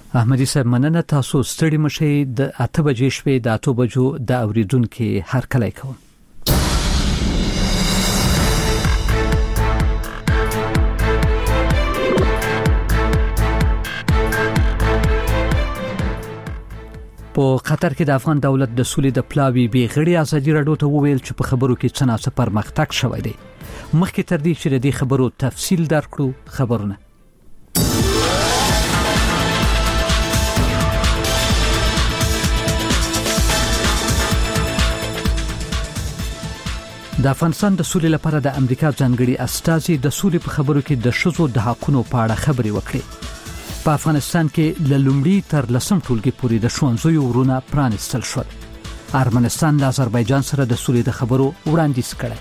احمدي صاحب مننه، تاسو ستړي مشي. د 8 بجې شپې د 8 بجو د اوریدونکو هر کله کوم. په قطر کې د افغان دولت د سولې د پلاوی بیغړی ازادي راډیو ته وویل چې په خبرو کې څه ناڅه پرمختګ شوی دی. مخکې تر دې چې د دې خبرو تفصیل درکړو، خبرونه د افغانستان د سولې لپاره د امریکا ځانګړي استازي د سولې په خبرو کې د شذو د حقونو په اړه خبرې وکړې. په افغانستان کې ل لومړي تر لسم ټولګي پورې د ښوونځیو ورونه پرانیستل شول. ارمنستان د آذربایجان سره د سولې د خبرو وړاندیز کړی.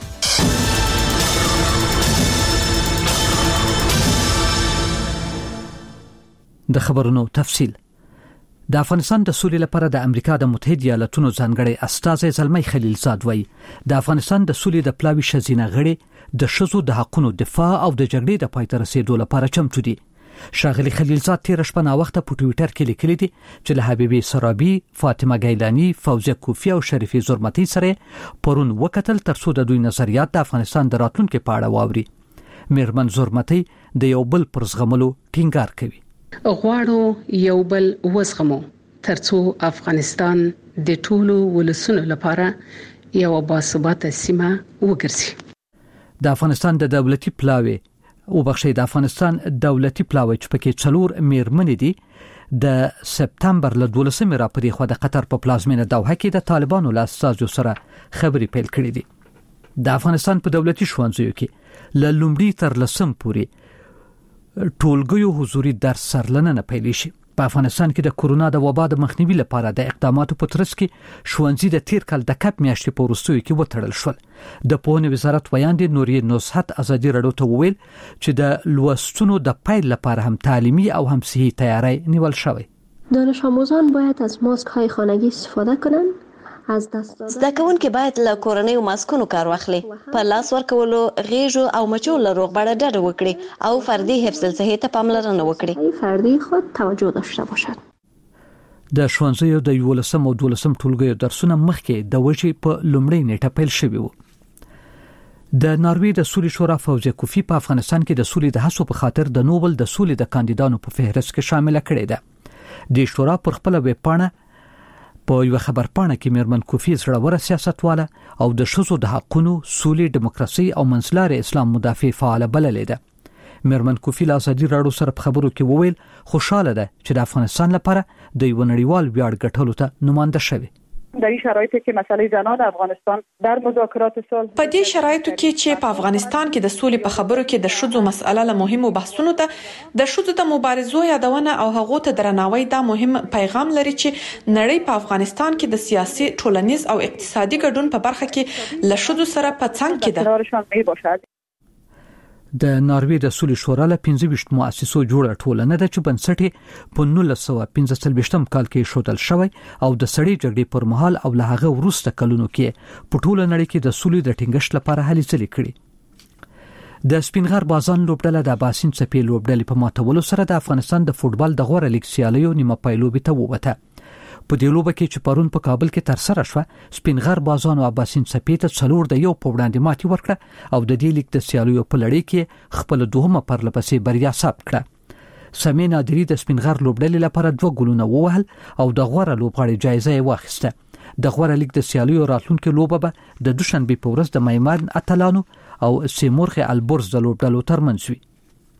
د خبرونو تفصیل. د افغانستان د سولې لپاره د امریکا د متحده ایالاتونو ځانګړي استازي زلمی خلیلزاد وایي د افغانستان د سولې د پلاوی شزینه غړي د شذو د حقونو دفاع او د جګړې د پای ته رسیدو لپاره چمتو دي. شاغلی خلیلزاد تیر شپه نا وخت په ټوئیټر کې لیکلي دي چې له حبیبي سرابي، فاطمه ګیلانی، فوزیه کوفی او شریفی زرمتی سره پرون وکتل ترڅو د دوی نظریات د افغانستان د راتلونکو په اړه واوري. میرمن زرمتی د یو بل پر زغملو ټینګار کوي. غواړو یو بل وزغمو ترڅو افغانستان د ټولو ولسونو لپاره یو باثباته سیمه وګرځي. د افغانستان د دولتي پلاوی د افغانستان دولتي پلاوی چې پکې 4 میرمنې دي د سپتمبر له 12 را پرې خو د قطر په پلازمینه دوحه کې د طالبانو له استازو سره خبرې پیل کړې دي. د افغانستان په دولتي ښوونځیو کې له لومړي تر لسم پورې ټولګیو حضوري درس سرلنه پیل شي. په افغانستان کې د کورونا د وبا د مخنیوي لپاره د اقداماتو په ترڅ کې ښوونځي د تیر کال د کپ میاشتې په وروستیو کې وتړل شول. د پوهنې وزارت ویاندې نوري نصحت ازادي راډیو ته وویل چې د لوستونو د پیل لپاره هم تعلیمي او هم صحي تیاری نیول شوی. دانش آموزان باید از ماسک های خانگی استفاده کنند. زده کوونکي باید له کورنیو ماسکونو کار واخلي، په لاس ورکولو، غیږو او مچو له روغبړه ډډه وکړي او فردي حفظ الصحې ته پاملرنه وکړي. فردی خود توجه داشته باشد. د ښوونځیو د 11 او 12 ټولګیو درسونه مخکې د وجې په لومړۍ نیټه پیل شوي وو. د ناروې د سولې شورا فوزیه کوفی په افغانستان کې د سولې د هڅو په خاطر د نوبل د سولې د کاندیدانو په فهرست کې شامل کړي ده. د شورا پر خپل ویب پاڼه په یو خبرپاڼه کې میرمن کوفی زړوره سیاستواله او د شذو د حقونو، سولې، دیموکراسي او منځلارې اسلام مدافع فعال بللې ده. میرمن کوفی له ازادي راډیو سره په خبرو کې وویل خوشاله ده چې د افغانستان لپاره د یو نړیوال ویاړ ګټلو ته نماینده شوی. در این شرایطی که مسئله زنان افغانستان در مذاکرات صلح په دې شرایطو کې چې په افغانستان کې د سولې په خبرو کې د شذو مسأله له مهمو بحثونو ته د شذو د مبارزو یادونه او هغو ته درناوی دا مهم پیغام لري چې نړۍ په افغانستان کې د سیاسي، ټولنیز او اقتصادي ګډون په برخه کې له شذو سره په څنګ کې ده. د ناروې د سولې شورا له 25 مؤسسو جوړه ټولنه ده چې بنسټ په 1945 کال کې شودل شوی او د سړې جګړې پر مهال او له هغه وروسته کلونو کې په ټوله نړۍ کې د سولې د ټینګښت لپاره هلې ځلې کړې. د سپینغر بازان لوبډله د باسین څپې لوبډلې په ماتولو سره د افغانستان د فوتبال د غوړه لیګ سیالیو نیمه پایلوبې ته ووته. په دې لوبه کې چې پرون په کابل کې تر سره شوه، سپینغر بازان او اباسین څپې ته 4 د 1 په وړاندې ماتې ورکړه او د دې لیګ د سیالیو په لړۍ کې خپل دوهمه پرلپسې بریا ثبت کړه. سمې نادری د سپینغر لوبډلې لپاره 2 ګولونه ووهل او د غوړه لوبغاړي جایزه یې واخیسته. د غوړه لیګ د سیالیو راتلونکو لوبه به د دوشنبه په ورځ د میمن اتلانو او سیمورخ البرز د لوبډلو ترمنځ وي.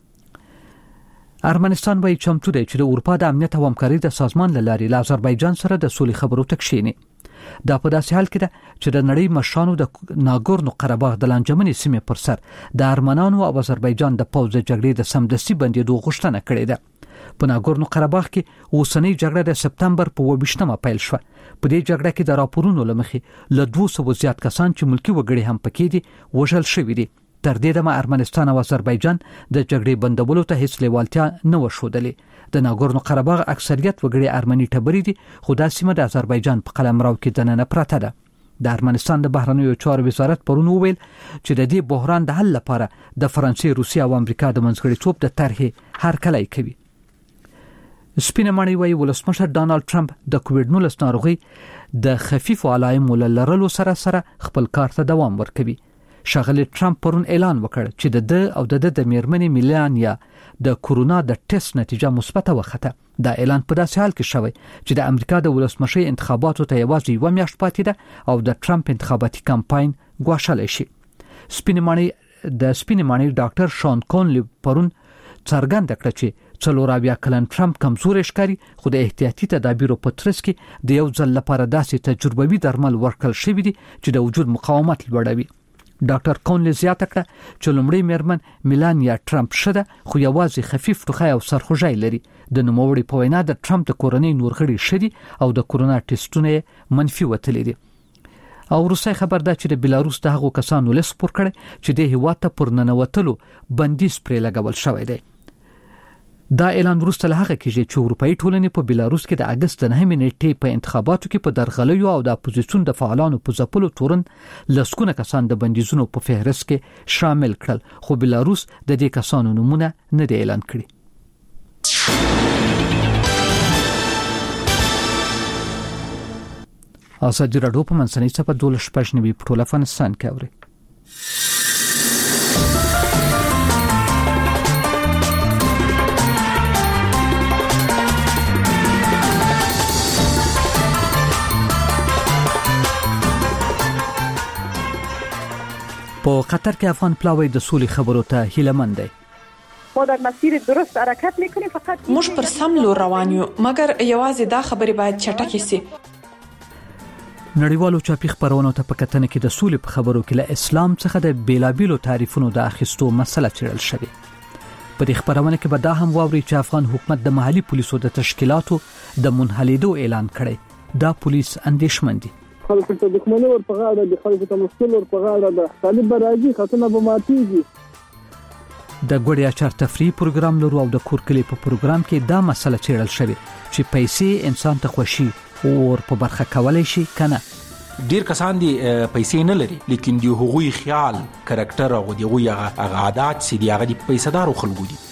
ارمنستان وایي چمتو دی چې د اروپا د امنیت او همکارۍ د سازمان له لارې له آذربایجان سره د سولې خبرو ته کښیني. دا په داسې حال کې ده چې د نړۍ مشرانو د ناګورنو قرهباغ د لانجمنې سیمې پر سر د ارمنانو او آذربایجان د پوځ د جګړې د سمدستي بندېدو غوښتنه کړې ده. په ناګورنو قرهباغ کې اوسنۍ جګړه د سپتمبر په 28مه پیل شوه. په دې جګړه کې د راپورونو لمخې له 200 زیات کسان چې ملکی وګړي هم پکې دي وژل شوي دي. تر دې دمه ارمنستان او آذربایجان د جګړې بندولو ته هیڅ لیوالتیا نه وښودلې. د ناګورنو قرهباغ اکثریت وګړي ارمني ټبري دي، خو دا سیمه د آذربایجان په قلمرو کې دننه پراته ده. د ارمنستان د بهرنیو چارو وزارت پرون وویل چې د دې بحران د حل لپاره د فرانسې، روسیې او امریکا د منځګړیتوب د طرحې هرکلی کوي. سپینه ماڼۍ وايي ولسمشر ډانلډ ټرمپ د کووډ-19 ناروغي د خفیفو علایمو لرلو سره خپل کار ته دوام ورکوي. ښاغلي ټرمپ پرون اعلان وکړ چې د میرمنې میلانیا د کورونا د ټیسټ نتیجه مثبت وخته. دا اعلان په داسې حال کې شوی چې د امریکا د ولسمشي انتخاباتو ته یوازې یو میاشت پاتې ده او د ټرمپ انتخاباتي کمپاین ګواښلی شي. سپینه ماڼۍ ډاکټر شان کونلی پرون څرګنده کړه چې 40 کلن ټرمپ کمزوري ښکاري، خو د احتیاطي تدابیرو په ترڅ کې د یو ځل لپاره داسې تجربوي درمل ورکړل شوي دي چې د وجود مقاومت لوړوي. ډاکټر کونلی زیاته کړه چې لومړی میرمن میلانیا ټرمپ شده خو یوازې خفیف ټوخی او سرخوږی لري. د نوموړي په وینا د ټرمپ د کورنۍ نورغړي شدي او د کورونا ټیسټونه منفي وتلي دي. او روسي خبر ده چې د بیلاروس د هغو کسانو لیست پور کړي چې د هیواد ته پر ننوتلو بندیز پرې لګول شوی دی. دا اعلان وروسته له هغه کېږي چې اروپאי ټولنې په بیلاروس کې د اگست 9 نیټې په انتخاباتو کې په درغلیو او د اپوزیسیون د فعالانو په ځپلو تورن لسکونه کسان د بندیزونو په فهرست کې شامل کړل، خو بیلاروس د دې کسانو نمونه نه دی اعلان کړی. ازادي راډیو په منځنۍ صفحه 12 په ټول افغانستان کې اوري. په قطر کې افغان پلاوی د سولې خبرو ته هیلهمند دی. ما در مسیر درست حرکت میکنیم، فقط موږ پر سم لور روان یو، مګر یوازې دا خبرې باید چټکې سي. نړیوالو چاپی خبرونو ته په کتنه کې د سولې په خبرو کې له اسلام څخه د بیلابیلو تعریفونو د اخیستو مسله چیرل شوې. په دې خبرونه کې به دا هم واوري چې افغان حکومت د محلي پولیسو د تشکیلاتو د منحلیدو اعلان کړی. دا پولیس اندېښمن دي. خلکو ته دښمني ور په غاړه د خلکو ته مشکل ور په غاړه د طالب راځي خاطر به ماتيږي. د ګوړې اچار تفریح پروګرام لرو او د کورکلي په پروګرام کې دا مسله چیرل شوې چې پیسې انسان ته خوشي او په برخه کولای شي کنه. ډیر کسان دي پیسې نه لري، لیکن دی هغوی خیال کریکټر او دی هغوی عادت سي دی هغه د پیسې خلکو دي.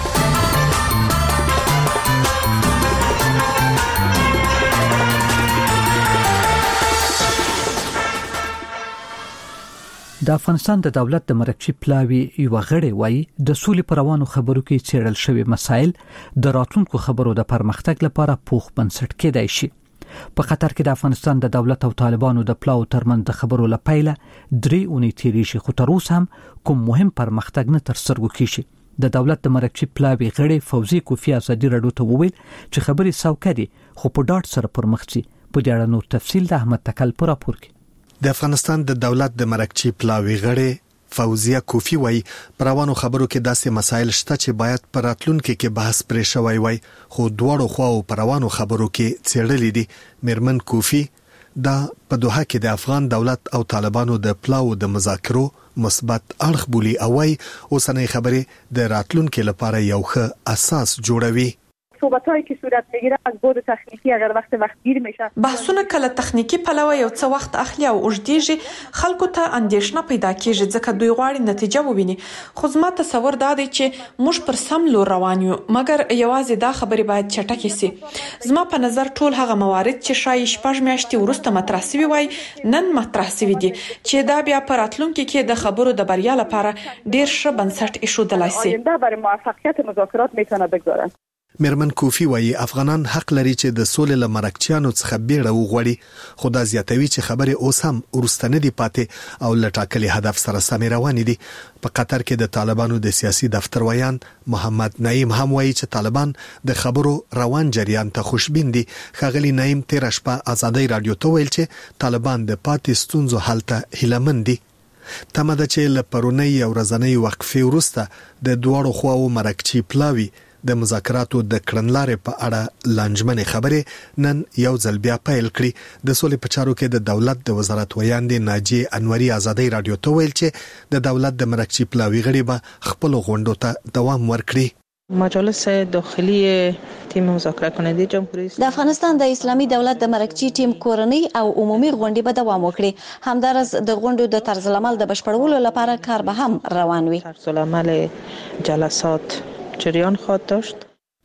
د افغانستان د دولت د مرکچی پلاوی یو غړی وایي د سولې پر روانو خبرو کې چیرل شوی مسایل د راتلونکو خبرو د پرمختګ لپاره پوخ بنسټ کېدای شي. په قطر کې د افغانستان د دولت او طالبانو د پلاو ترمن د خبرو لپاره 3 اونۍ تیرې شي، خو تر اوسه هم کوم مهم پرمختګ نه تر سترګو کیږي. د دولت د مرکچی پلاوی غړی فوزي کوفی ازادي راډیو ته وویل چې خبرې سوکه دي خو په ډاټ سره پرمختګ په دې اړه نور تفصیل د احمد تکل پر راپور کې. د افغانستان د دولت د مرکچی پلاوی غړی فوزیه کوفی وای پروانو خبرو کې داسې مسایل شته چې باید پر راتلونکو کې بحث پرې شوی وای، خو دواړو خواو پروانو خبرو کې څېړلې دي. میرمن کوفی دا په دوحه کې د افغان دولت او طالبانو د پلاو د مذاکرو مثبت اړخ بولی او وای اوسنۍ خبرې د راتلونکو لپاره یو ښه اساس جوړوي. صحبتایی که صورت میگیره از بعد تخنیکی اگر وقت گیر میشه، بحثونه کله تخنیکی پلوه یو څه وخت اخلي او اوږدېږي، خلکو ته اندېښنه پیدا کیږي ځکه دوی غواړي نتیجه وویني. خو زما تصور دا دی چې موږ پر سم لور روان یو، مګر یوازې دا خبرې باید چټکې سي. زما په نظر ټول هغه موارد چې شایي 6 میاشتې وروسته مطرح شوي وای نن مطرح شوي دي چې دا بیا په راتلونکي کې د خبرو د بریا لپاره ډیر ښه بنسټ ایښودلای شي. آینده برای موفقیت مذاکرات میتونه بگذارن. میرمن کوفی وایي افغانان حق لري چې د سولې له مرکچیانو څخه بیړه وغوړي، خو دا زیاتوي چې خبرې اوس هم ورستنه دي پاتې او لټاکلي هدف سره سم روان دي. په قطر کې د طالبانو د سیاسي دفتر ویان محمد نعیم هم وایي چې طالبان د خبرو روان جریان ته خوشبین دي. ښاغلي نعیم تیر شپه ازادي رادیو ته ویل چې طالبان د پاتې ستونزو حل ته هیلهمند دي. تمه ده چې له پرونی او ورځنۍ وقفې وروسته د دوړو خواو مرکچی پلاوی د مذاکراتو د کړنلارې په اړه لانجمنې خبرې نن یو ځل بیا پیل کړي. د سولې په چارو کې د دولت د وزارت ویاندې ناجی انوري ازادي رادیو ته ویل چې د دولت د مرکچی پلاوی غړي به خپل غونډو ته دوام ورکړي. مجالس داخلی تیم مذاکره کننده جمهوری د افغانستان د اسلامي دولت د مرکچی ټیم کورنۍ او عمومي غونډې به دوام وکړي. همدارس د غونډو د طرز العمل د بشپړولو لپاره کار به هم روان وي. طرز العمل جلسات جریان خواهد داشت.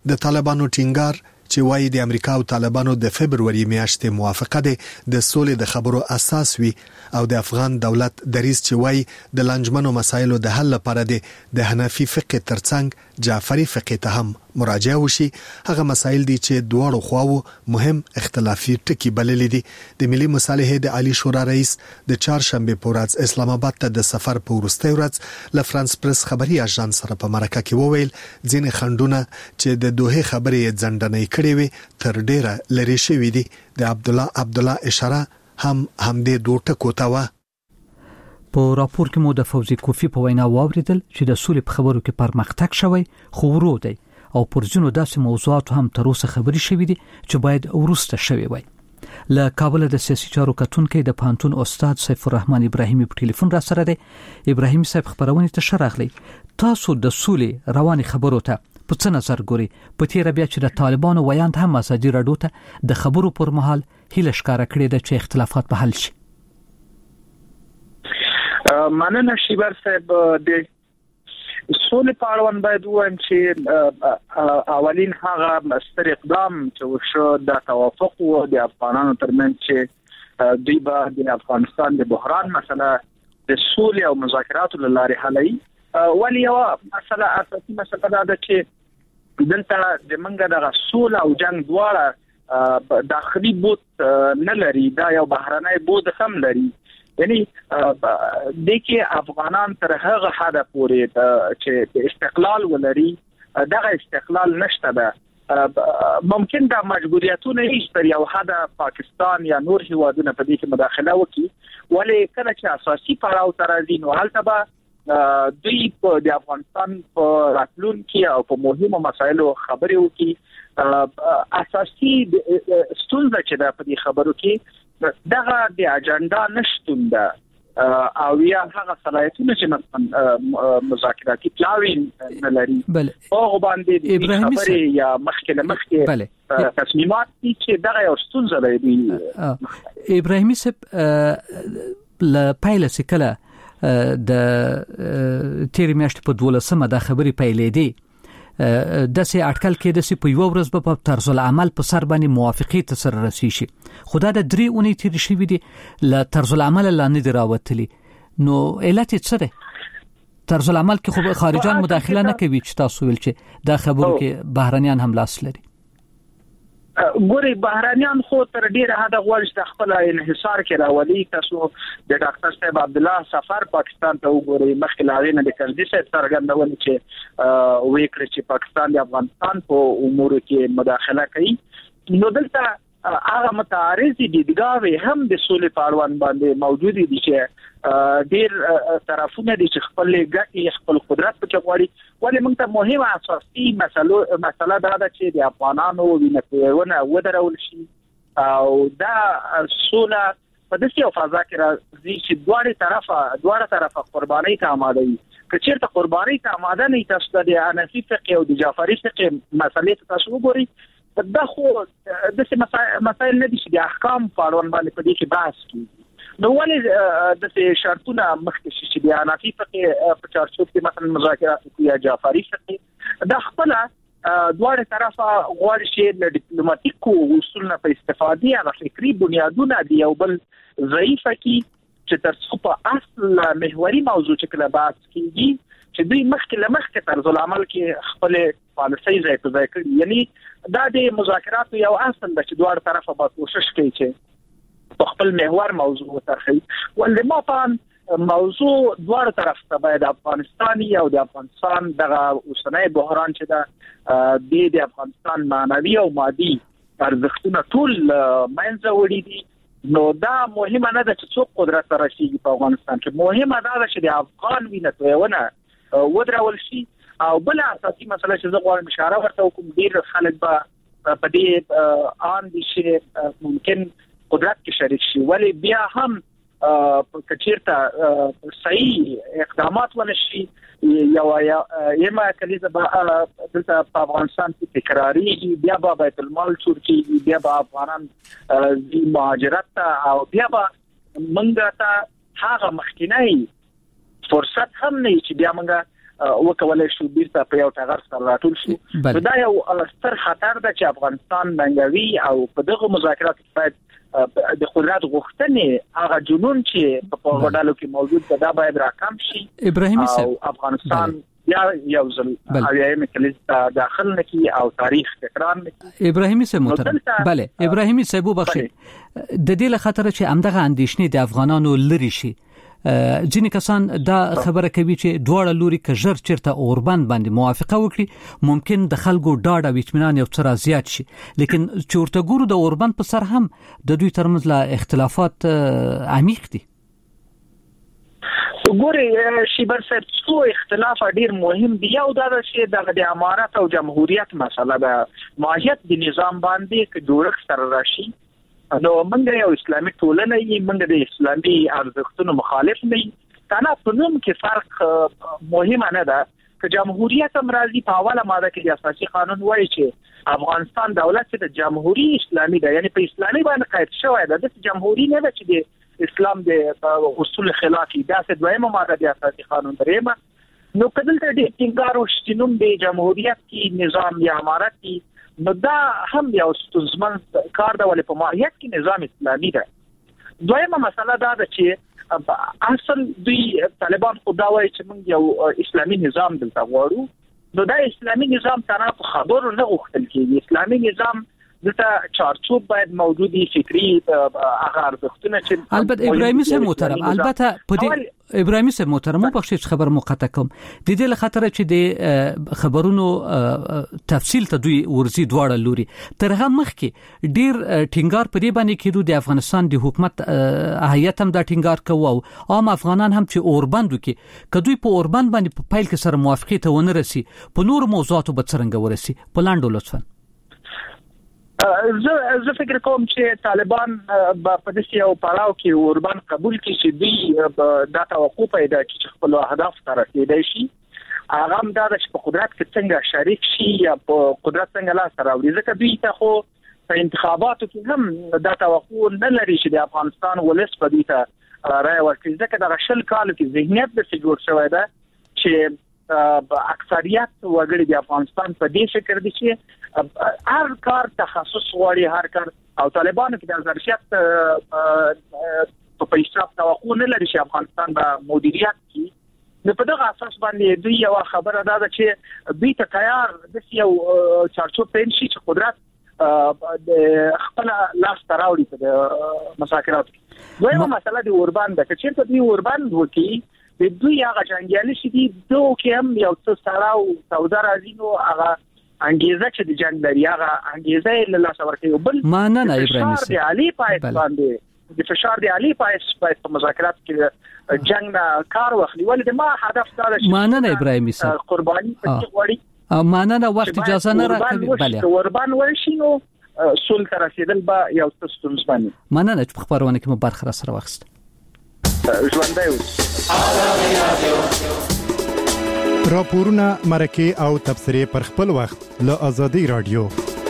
د طالبانو ټینګار چې وايي د امریکا او طالبانو د فبرवरी میاشتې موافقه ده د سولې د خبرو اساس وي او د افغان دولت دریځ چې وايي د لنجمنو مسایلو د حل لپاره د حنفي فقه ترڅنګ جعفری فقه ته هم مراجعه وشي. هغه مسایل دي چې دواړو خواو مهم اختلافي ټکي بللي دي. د ملي مصالحې د عالی شورا رئیس د چهارشنبه په ورځ اسلام آباد ته د سفر په وروستي ورځ له فرانس پریس خبري اژانس سره په مرکه کې وویل ځینې خندونه چې د دوه خبرې ځندنې کړې وي تر ډیره لري شوې دي. د عبدالله اشاره هم د دوه ټکو ته و. په راپور کې مو د فوزي کوفی په وینا واوریدل چې د سولې په خبرو کې پرمختګ شوی خو ورو دی او پر ځینو داسې موضوعات هم تر اوسه خبري شوې دي چې باید ورسته شوي وي. له کابل د سیاسي چارو کتونکو د پانتون استاد سیف الرحمن ابراهیمي په ټلیفون را سره دی. ابراهیمي صاحب خبرونه ته شرغلی تاسو د سولې رواني خبرو ته په څه نظر ګوري؟ په تیر بیا چې د طالبانو ویاند هم ازادي راډیو ته د خبرو پر مهال هیله ښکارا کړې ده چې اختلافات به حل شي. مننه شیبر صاحب. د سولې په اړوند باید وایم چې اولین هغه ستر اقدام چې وشو د توافق و د افغانانو ترمنځ چې دوی به د افغانستان د بحران مسله د سولې او مذاکراتو لارې حلوي. ولی یو مسله اساسي مسله ده چې دلته د منګه د سولې او جنگ دواړه داخلي بوت نه لري، دا یو بهرنی بوت هم لري. یعنی دغه افغانان تر هغه حد پورې چې استقلال ولري دغه استقلال نشته ده. ممکن دا مجبوریتونه هیڅ تر یو حد پاکستان یا نور هیوادونه په دې کې مداخله وکړي، ولی کله چې اساسي پړاو ته راځي نو هلته به دوی په د افغانستان په راتلونکي او په مهمو مسایلو خبرې وکړي. اساسي ستونزه چې ده په دې خبرو کې دغه د اجنډا نشټون ده او یا هغه صلاحیتونه چې مثلا مذاکراتي پلاوی نه لري او باندې د خبرې یا مخکې تصمیمات چې دغه یو ستونزه لري. ابراهیمي صاحب ل پایله سکله د تیر میاشتې په 12مه د خبرې پیلې دي د سي اټکل کې د سي په یو ورځ په طرز العمل په سر باندې موافقه ته سره رسي شي. خدای د 3 اونۍ تیر شي وي دي ل طرز العمل لاندې راوتلي نو علت څه ده؟ طرز العمل کې خو خارجان مداخله نه کوي چې تاسو ویل چې دا خبرو کې بهرانيان هم لاس لري. ګوري بهرانيان خو تر ډیره حد غواړي چې خپل انحصار کې راولي. تاسو د ډاکټر صاحب عبد الله سفر پاکستان ته وګورئ، مخکې لاغې نه د کلدي صاحب څرګندونه چې وکړي چې پاکستان د افغانستان په امورو کې مداخله کوي. نو دلته هغه متعارض دیدګاوې هم د سولې په اړوند باندې موجود دي چې ډیر طرفونه دي چې خپل ګټي خپل قدرت په چغواړي. ولی موږ ته مهمه اساسي مسله دا ده چې د افغانانو وینه ودرول شي او دا سوله په داسې یو فضا کې راځي چې دواړه طرفه قرباني ته آماده وي. که چیرته قرباني ته آماده نه تاسو د حنفي فقه او د جعفری فقه مسلې ته تاسو وګورئ، دا خو د مسائل نه دي چې د احکام په اړوند باندې په دې کې بحث کیږي. نو ولې د شرطونه مخکې چې د حنفي فقه په چارچوب کې مثلا مذاکرات کوي یا جعفری فقه دا خپل دواړه طرفه غواړي چې د ډیپلوماټیکو اصولو په استفادې هغه فکری بنیادونه دی یو بل ضعیفه کی چې ترڅو په اصل محوري موضوع چې کله بحث کیږي چې دوی مخکې طرز العمل کې خپل پالیسي ځای په ځای کړي. یعنی دا د مذاکراتو یو اصل د چې دواړه طرفه به کوشش کوي چې په خپل محور موضوع وترخي. ولې ما په موضوع دواړه طرف ته باید افغانستاني او د افغانستان دغه اوسنۍ بحران چې د افغانستان معنوي او مادي ارزښتونه ټول منځ وړي دي. نو دا مهمه نه ده چې څوک قدرت ته رسیږي په افغانستان کې، مهمه ده چې د افغان وینه تویونه ودرول شي. او بل اساسي مسله چې زه غواړم اشاره ورته وکړم، ډیر خلک به په دې ان دي چې ممکن قدرت کې شریک شي، ولی بیا هم کچیرته صحیح اقدامات ونشي یو یما کلیزه دلته په افغانستان کې تکراری بیا به بیت المال چور کیږي، بیا به افغانان د مهاجرت او بیا به منګه ته هغه مخکینی فرصت هم نه چې بیا منګه وکولای شو بیرته په یو ټغر سره راټول شو. دا یو ستر خطر ده چې افغانستان ننګوي او په دغه مذاکراتو کې باید د قدرت غوښتنې هغه جنون چې په وډالو کې موجود ده دا باید راکم شي. ابراهیمي صاحب افغانستان یو ځل اویایم کلیسا داخل نکي او تاریخ تکرار نکي. ابراهیمي صاحب محترم بله ابراهیمي صاحب بخښي د دې له خطر چې همدغه اندېښنې د افغانانو لري شي ځینې کسان دا خبره کوي چې دواړه لوري که ژر چیرته اوربند باندې موافقه وکړي ممکن د خلکو ډاډ او اطمینان یو څه زیات شي لیکن چې ورته ګورو د اوربند په سر هم د دوی ترمنځ لا اختلافات عمیق دي. ګوري شیبر صاحب څو اختلاف ډیر مهم دی. یو دا چې د امارات او جمهوریت مسله ده ماهیت د نظام باندې کې جوړښت سره راشي. نو موږ یو اسلامي ټولنه یې موږ د اسلامي ارزښتونو مخالف نه یو. کنه په نوم کې فرق مهم نه ده چې جمهوریت هم راځي په اوله ماده کې د اساسي قانون وایي چې افغانستان دولت د جمهوریت اسلامي ده یعنی په اسلامي باندې قائد شوی ده. د جمهوریت نه ده چې د اسلام د اصول خلافي داسې دویمه ماده د اساسي قانون دریمه. نو کله ته د ټینګار او شتنوم د جمهوریت کې نظام یا امارت کې نو دا هم یو ستونزمن کار دی ولې په ماهیت کې نظام اسلامي ده. دویمه مسله دا ده چې اصل دوی طالبان خدا وایي چې موږ یو اسلامي نظام دلته غواړو. نو دا اسلامي نظام تنه په خبرو نه غوښتل کېږي. اسلامي نظام دلته چارچوب باید موجودي فکری هغه ارزښتونه چې البته ابراهیمي صاحب محترم البته په دې ابراهیمي صاحب محترم مو بخښي خبر مقطع کوم د دې له خطر چې د خبرونو تفصیل ته دوی ورزي دواړه لوري ترغه مخ کې ډیر ټینګار په دې باندې کېدو د افغانستان د حکومت هیئت هم دا ټینګار کوي او عام افغانان هم چې اوربند وکي کدوې په اوربند باندې په پیل کې سره موافقه ته ونه رسي په نور موضوعاتو به څنګه ورسي په لاندو لطفا. زه فکر کوم چې طالبان په دې یو پړاو کې اوربند قبول کړي چې دوی د توقع پیدا کړي چې خپل اهداف سره رسیدای شي. هغه هم دا چې په قدرت کې څنګه شریک شي یا په قدرت څنګه لاس راوړي. ځکه دوی ته خو په انتخاباتو کې هم د توقع نه لري چې د افغانستان ولس په دې ته رائے ورکړي. ځکه د شل کال کې ذهنیت د جوړ شوی ده چې اکثریت وګړي د افغانستان په دې فکر دي چې هر کار تخصص غواړي هر کار او طالبانو کې د ظرفیت په پیساب توقع نه لري چې افغانستان به مدیریت کوي. نو په دغه اساس باندې دوی یو خبره ده چې دوی ته تیار د یو چارچوب پېنشي چې قدرت د خپل لاس تراوړي په مذاکراتو کې. دویمه مسله د اوربند ده چې دوی اوربند وکي د دوی هغه جنگیالي چې دي دوه کې هم یو څه سره او سودا راځي نو هغه انګیزه چې د جنگ لري هغه انګیزه له لاس ورکوي. بل معنا نه ابراهیمي صاحب د علي پایس باندې د فشار د علي پایس په مذاکرات کې جنگ نه کار واخلي ولې ما هدف دا ده معنا نه ابراهیمي صاحب قرباني پکې غواړي معنا نه وخت اجازه نه راکوي. بله قربان ورشي نو سول تر رسیدل به یو څه ستونزمن. معنا نه په خبرونه کې مو برخه سره واخیست. راپورونه مرکه او تبصره پر خپل وخت له ازادي رادیو.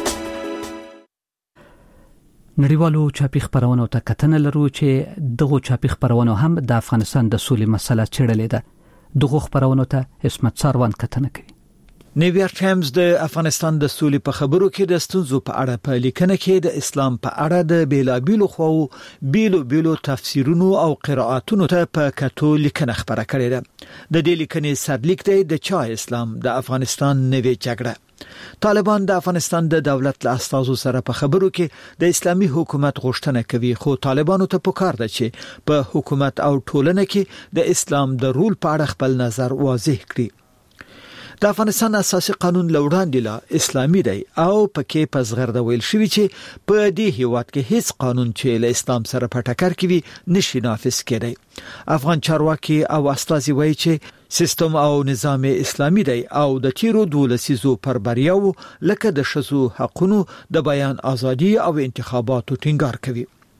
نړیوالو چاپی خبرونو ته کتنه لرو چې دغه چاپی خبرونو هم د افغانستان د سولې مسله چیرلې ده. دغه خبرونو ته اسمت ساروان کتنه کوي. نیویارک ټایمز د افغانستان د سولې په خبرو کې د ستونزو په اړه په لیکنه کې د اسلام په اړه د بیلابیلو خو بیلو تفسیرونو او قرائتونو ته په کتو لیکنه خبره کړې ده. د دې لیکنې سرلیک دی د چا اسلام د افغانستان نوې جګړه. طالبان د افغانستان د دولت له استازو سره په خبرو کې د اسلامي حکومت غوښتنه کوي خو طالبانو ته پکار ده چې په حکومت او ټولنه کې د اسلام د رول په اړه خپل نظر واضح کړي. د افغانستان اساسي قانون لوړاندې لا اسلامي دی او پکې پزغرد ویل شوی چې په دې هیواد کې هیڅ قانون چې له اسلام سره په ټکر کې وي نشي نافذ کېدی. افغان چارواکي او استازي وایي چې سیستم او نظام اسلامي دی او د تیرو 12 لسیزو پر بریاو لکه د شذو حقونو د بیان ازادي او انتخاباتو ټینګار کوي.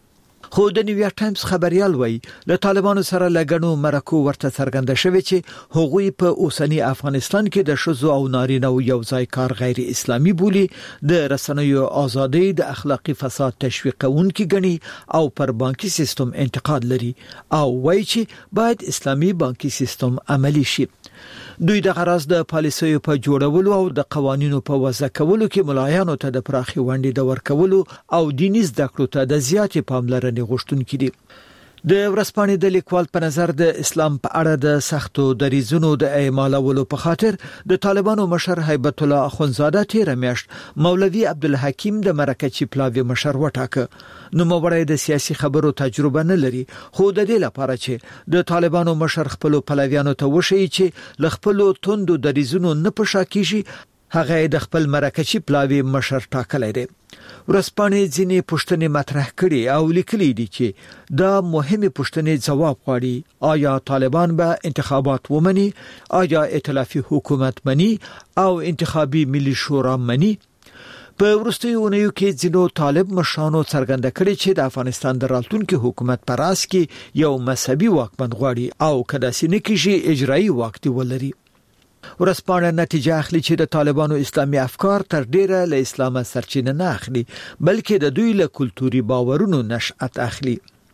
خو د نیویارک ټایمز خبريال وایي د طالبانو سره لګنو مرکو ورته څرګنده شوې چې هغوی په اوسنی افغانستان کې د شذو او نارینه او یوځای کار غیر اسلامي بولی، د رسنیو ازادي د اخلاقی فساد تشویق کوونکي ګڼي او پر بانکي سیستم انتقاد لري او وایي چې باید اسلامي بانکي سیستم عملی شي. دوی د غرض د پالیسیو په جوړولو او د قوانینو په وضع کولو کې ملایانو ته د پراخي ونډې د ورکولو او دیني زده کړو ته د زیاتې پاملرنې غوښتونکي دي. د ورځپاڼې د لیکوال په نظر د اسلام په اړه د سختو دریځونو د اعمالولو په خاطر د طالبانو مشر هیبت الله اخونزاده تیر میاشت مولوی عبدالحکیم د مرکچی پلاوی مشر وټاکه. نو مورای د سیاسي خبرو تجربه نه لري، خو د دې لپاره چې د طالبانو مشر خپل پلویانو ته وشي چې لخپلو توندو دریځونو نه پښا کیږي، هغه د خپل مرکچی پلاوی مشر ټاکلی دی. ورځپاڼې ځینې پوښتنې مطرح کړي او لیکلي دي چې دا مهمه پوښتنې جواب غواړي: آیا طالبان به انتخابات ومني؟ آیا ائتلافي حکومت مني او انتخابي ملي شورا مني؟ په وروستیو اونیو کې ځینو طالب مشرانو څرګنده کړي چې د افغانستان د راتلونکي حکومت پر راس کې یو مذهبي واکمن غواړي او کله چې نکیږي اجرایي واک دی ولري. ورځپاڼه نتیجه اخلي چې د طالبانو اسلامي افکار تر ډیره له اسلام سرچینه نه اخلي، بلکې د دوی له کلتوري باورونو نشأت اخلي.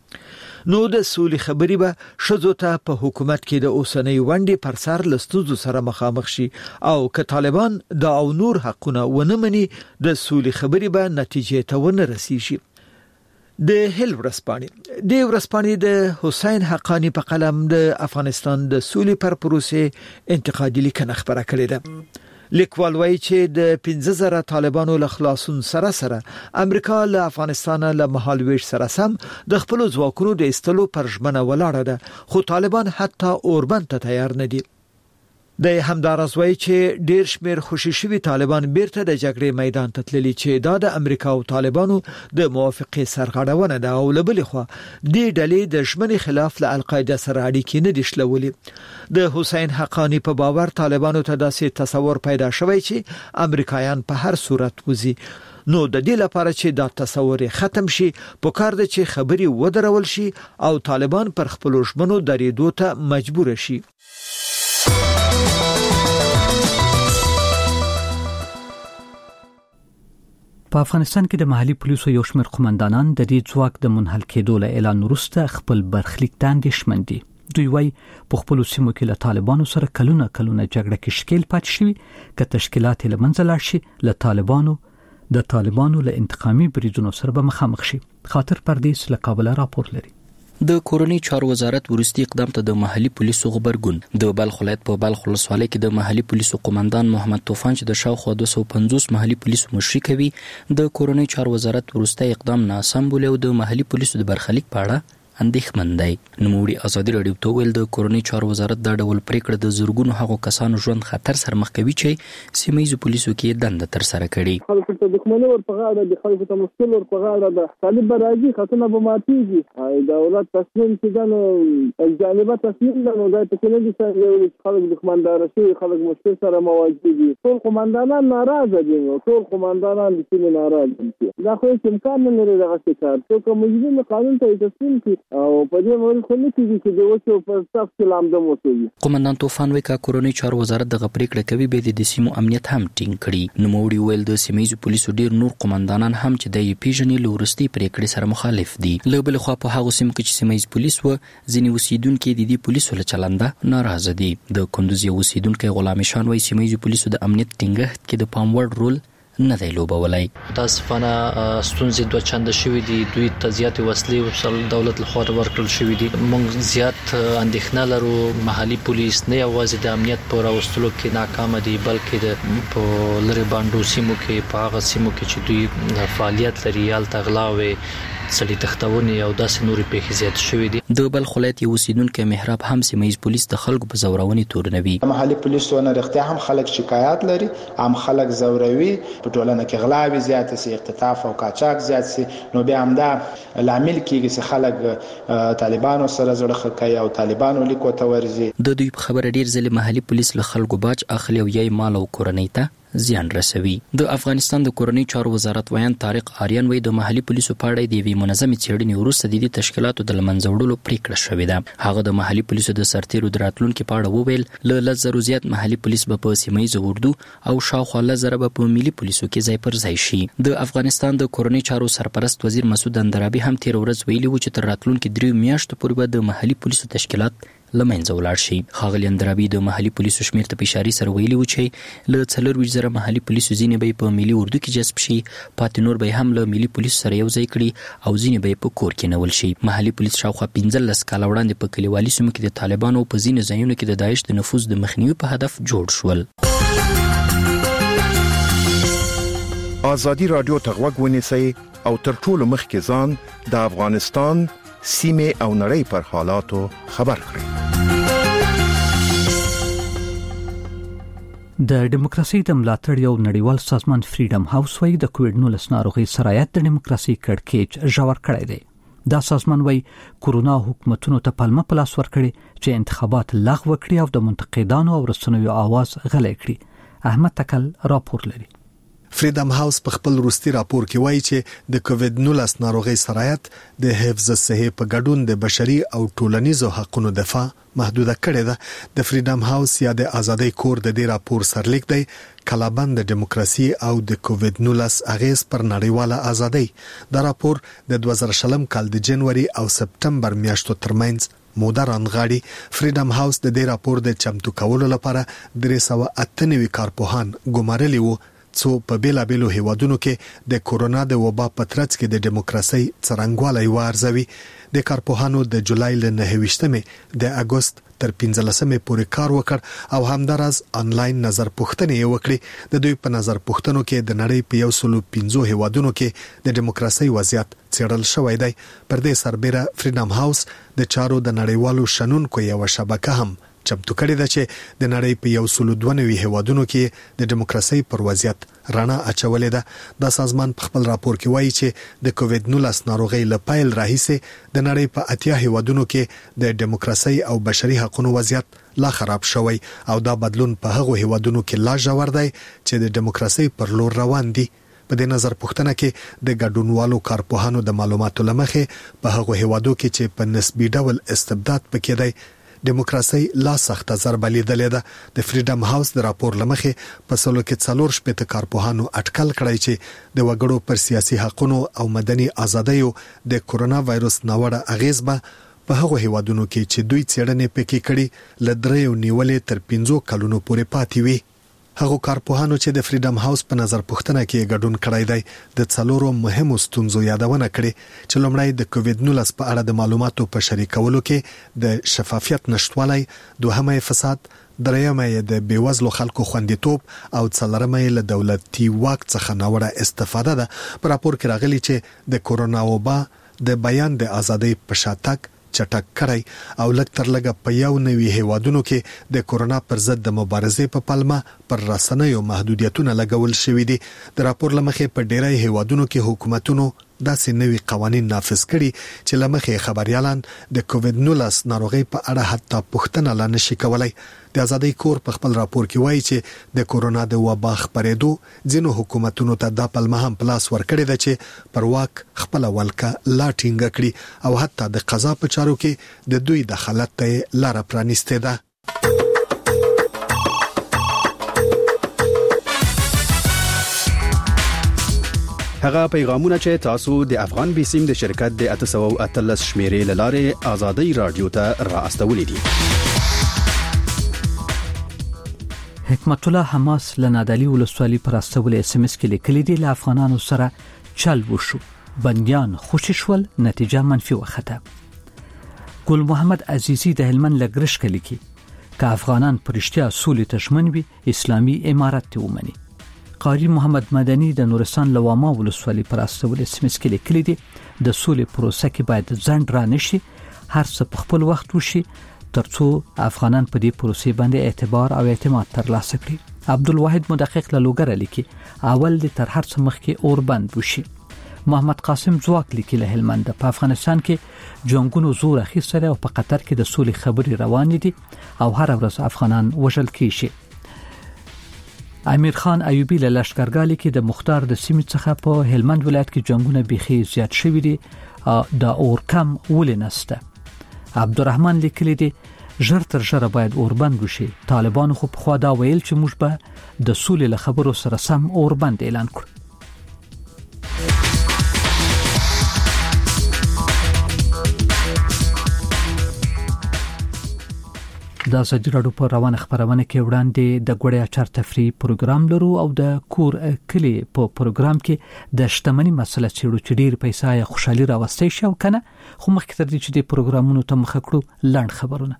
نو د سولې خبرې به شذو ته په حکومت کې د اوسنۍ ونډې پر سر لستوزو سره مخامخ شي او که طالبان د او نور حقونه ونه مني د سولې خبرې به نتیجې ته ونه رسیږي. د هل ورځپاڼې د حسین حقانی په قلم د افغانستان د سولې پر پروسې انتقادي لیکنه خبره کړې ده. لیکوال وایي چې د 15000 طالبانو له خلاصون سره امریکا له افغانستان له مهالويش سره سم د خپل ځواکونو د استلو پر ژمنه ولاړه ده، خو طالبان حتی اوربند ته تیار نه دي. د همدارس وایي چې ډیر شمیر خوشي شوي طالبان بیرته د جګړې میدان ته تللي چې دا د امریکا او طالبانو د موافقې سرغړونه ده او لبلې خو د ډلې د ژمنې خلاف له القاعده سره اړیکې نه دي شلولې. د حسین حقانی په باور طالبانو ته داسې تصور پیدا شوی چې امریکایان په هر صورت وزي. نو د دې لپاره چې دا تصور ختم شي پکار ده چې خبري ودرول شي او طالبان پر خپل ژمنو درېدو ته مجبور شي. په افغانستان کې د محلي پولیسو یو شمېر قومندانان د دې ځواک د منحل کېدو له اعلان وروسته خپل برخلیک ته اندېښمن دي. دوی وايي په خپل سیمو کې له طالبانو سره کلونه جګړه کې شکیل پاتې شوي، که تشکیلات له منځه لاړ شي د طالبانو له انتقامي بریدونو سره به مخامخ شي. خاطر پردیس له کابل راپور لري. د کورنۍ چارو وزارت ورستي اقدام ته د محلي پولیسو غبرګون. د بلخ ولایت په بلخ ولسوالۍ کې د محلي پولیسو قومندان محمد طوفان چې د شاوخوا 250 محلي پولیسو مشري کوي، د کورنۍ چارو وزارت ورستي اقدام ناسم بولی او د محلي پولیسو د برخلیک په اړه اندېښمن دی. نوموړي ازادي راډیو ته ویل د کورنۍ چارو وزارت دا ډول پریکړه د زورګونو هغو کسانو ژوند خطر سره مخ کوي چې سیمایي پولیسو کې دنده تر سره کړي. خلکو ته دښمني ورپغاړه د خلکو ته مشکل ورپغاړه د طالب راځي خطونه به ماتيږي. دولت تصمیم چې دنه جانبه تصمیم دنه د ټکنالوژي دي چې خلک دښمندار شي، خلک مشکل سره مواجه دي. ټول قومندانان ناراضه دي، ټول قومندانان د سیمې ناراضه دي. دا خو امکان نه لري دغه کار. څو کوم مجرم قانون ته تسلیم کی او په دې موري خو نه کیږي چې د وڅو په صف کې لامده موسوي. قومندان طوفان وایي چې کورنۍ چارو وزارت دغه پریکړه کوي به د سیمو امنیت هم ټینګ کړي. نوموړي ویل د سیمایي پولیسو ډیر نور قومندانان هم چې د پیژنې لورستي پریکړې سره مخالف دي. له بل خوا په هغه سیمو کې چې سیمایي پولیس و ځینې اوسیدونکو د دې پولیسو له چلنده ناراضه دي. د کندوز یو اوسیدونکو غلام شان وایي سیمایي پولیسو د امنیت ټینګښت کې د پام وړ رول نه دی لوبولای. تاسفانه ستونزې دوه چنده شوې دي، دوی ته زیات وسلې وسل دولت له خوا ورکړل شوې دي. موږ زیات اندېښنه لرو محلي پولیس نه یوازې د امنیت پر راوستلو کې ناکام دي بلکې د په لری باندې سیمو کې په هغه سیمو کې چې دوی فعالیت لري یال تغلاوي سړي تختونی او داسې نورې پیښې زیات شوې دي. د بلخ ولایت یو اوسیدونکو محراب هم سیمایي پولیس د خلکو په زورونې تورنوي. محلي پولیسونه رښتیا هم خلک شکایت لري، هم خلک زوروي، په ټولنه کې غلاوي زیات سي، اختطاف او قاچاق زیات سي. نو بیا هم دا لامل کیږي چې خلک طالبانو سره زړه کوي او طالبانو لیکو ته ورځي. د دوی په خبره ډیر ځله محلي پولیس له خلکو باج اخلي او یې مال او کورنۍ ته زیان رسوي. د افغانستان د کورنۍ چارو وزارت ویان طارق آریان وایي د محلي پولیسو په اړه د یوې منظمې څېړنې وروسته د دې تشکیلاتو د لمنځه وړلو پریکړه شوې ده. هغه د محلي پولیسو د سرتیرو د راتلونکو په اړه وویل له 10,000 زیات محلي پولیس به په سیمایي اردو او شاوخوا 10,000 به په ملي پولیسو کې ځای پر ځای شي. د افغانستان د کورنۍ چارو سرپرست وزیر مسعود اندرابي هم تیر ورځ ویلي و چې تر راتلونکو 3 میاشتو پورې به د محلي پولیسو تشکیلات لمنځه ولاړ شي. ښاغلي اندرابي د محلي پولیسو شمیر ته په اشاره سره ویلي و چې له 4,000 محلي پولیسو ځینې به په ملي اردو کې جذب شي، پاتې نور به هم له ملي پولیسو سره یو ځای کړي او ځینې به په کور کې نول شي. محلي پولیس شاوخوا 15 کاله وړاندې په کلیوالي سیمو کې د طالبانو په ځینې ځایونو کې د داعش د نفوذ د مخنیوي په هدف جوړ شول. ازادي رادیو ته غوږ ونیسئ او تر ټولو مخکې ځان د افغانستان سیمه او نړۍ پر حالاتو خبر کړئ. د دیموکراسي د ملاتړ یو نړیوال سازمان فریډم هاوس وايي د کووډ-19 ناروغي سرایت د دیموکراسي کړکېچ ژور کړی دی. دا سازمان وايي کورونا حکومتونو ته پلمه پلاس ورکړي چې انتخابات لغوه کړي او د منتقدانو او رسنیو आवाज غلې کړي. احمد تکل راپور لري. فریډم هاوس په خپل وروستي راپور کې وایي چې د کووډ-19 ناروغي سرایت د حفظ الصحه په ګډون د بشري او ټولنیزو حقوقو دفاع محدوده کړې ده. د فریډم هاوس یا د ازادۍ کور د دې راپور سرلیک دی کلابند د دیموکراسي او د کووډ-19 اغیز پر نړیواله ازادۍ. دا راپور د 2020 کال د جنوري او سپتمبر میاشتو ترمنځ موده رانغاړي. فریډم هاوس د دې راپور د چمتو کولو لپاره 398 کارپوهان ګمارلي وو څو په بیلابېلو هیوادونو کې د کورونا د وبا په ترڅ کې د دیموکراسي څرنګوالی وارزوي. د کارپوهانو د جولای ل 9 د اگست تر 15 پورې کار وکړ او همدارز انلاین نظر پوښتنې وکړي. د دوی په نظر پوښتنو کې د نړۍ په 115 هیوادونو کې د دیموکراسي وضعیت څېړل شوی دی. پر دې سربېره فریډم هاوس د چارو د نړیوالو شنونکو یو شبکه هم چمتو کړی ده چې د نړۍ په 192 هیوادونو کې د دیموکراسي پر وضعیت رڼا اچولې ده. دا سازمان په خپل راپور کې وایي چې د کووډ-19 ناروغي له پیل راهیسې د نړۍ په 80 هیوادونو کې د دیموکراسي او بشري حقوقو وضعیت لا خراب شوی او دا بدلون په هغو هیوادونو کې لا ژور دی چې د دیموکراسي پر لور روان دي. په دې نظر پوښتنه کې د ګډونوالو کارپوهانو د معلوماتو لمخې په هغو هیوادو کې چې په نسبی ډول استبداد پکې دی دیموکراسي لا سخته ضربه لیدلې ده. د فریډم هاوس د راپور لمخې په سلو کې 4 کارپوهانو اټکل کړی چې د وګړو پر سیاسي حقوقو او مدني ازادیو د کورونا وایروس ناوړه اغیز به په هغو هیوادونو کې چې دوی څېړنې پکې کړي ل 3 نیولې تر 15 کلونو پورې پاتې وي. هغه کارپوهانو چې د فریډم هاوس په نظر پوښتنه کې ګډون کړی دی د 4 مهمو ستونزو یادونه کړې چې لومړی د کووډ-19 په اړه د معلوماتو په شریکولو کې د شفافیت نشټوالی، دوهمه فساد، دریمه د بیوزلو خلکو خوندیتوب او څلورمه له دولتي واک څخه ناوړه استفاده ده. په راپور کې راغلي چې د کورونا وبا د بیان د ازادۍ په شاتګ چټک کړی او لکتر لګه په یو نوي هیوادونو کې د کورونا پر ضد د مبارزې په پلمه پر رسنیو محدودیتونه لګول شوې دي. د راپور لمخې په ډیری هیوادونو کې حکومتونو داسې نوي قوانين نافذ کړي چې لمخې خبريالان د کووډ-19 ناروغي په اړه حتی پوښتنه لا نشي کولای. د ازادۍ کور په خپل راپور کې وایي چې د کورونا د وبا خپرېدو ځینو حکومتونو ته د پلمه هم پلاس ورکړي ده چې پر واک خپل ولکه لا ټینګ کړي او حتی د قضا په چارو کې د دوی دخالت ته لار پرانیسته ده. هغه پیغامونه چې تاسو د افغان بیسیم د شرکت د 813 شمیرې لاره ازادي رادیو ته راستولې دي. حکمت الله حماس لنادلی ولسوالی پر استول اس ام اس کې لیکلي دي له افغانانو سره چل وشو بنديان خوشی شول نتیجه منفي وخته. ګل محمد عزیزی د هلمند لګرش کلی کې که افغانان پرشتیا سولې تشمن وي اسلامي امارت ته ومني. قاری محمد مدنی د نورستان لواما ولسوالی پر استول اس ام اس کې لیکلي دي د سولې پروسه کې باید ځنډ را نشي، هر څه په خپل وخت وشي ترڅو افغانان په دې پروسې باندې اعتبار او اعتماد ترلاسه کړي. عبدالواحد مدقق لوګر لیکي اول د تر هر څه مخکې اور بند وشي. محمد قاسم زواک لیکي له هلمند په افغانستان کې جنگونو زور اخیستل او په قطر کې د سولې خبري روان دي او هر ورځ افغانان وژل کیږي. امیر خان ایوبی له لشکرګالي کې د مختار د سیمې څخه په هلمند ولایت کې جنگونه بيخي زیات شوي دي دا اور کم ولنسته. عبدالرحمن لیکلی دی ژر تر ژره باید اوربند وشي. طالبان خو په خوا دا ویل چې موږ به د سولې له خبرو سره سم اوربند اعلان کړو. دا ازادي راډیو په روانه خبرونه کې وړاندې د ګوړې اچار تفریح پروګرام لرو او د کور کلی په پروګرام کې د شتمنۍ مسله چیرو چې ډیر پیسې یا خوشحالي راوستي شو کنه خو مخکې تر دې چې د پروګرامونو ته مخ کړو لاند خبرونه.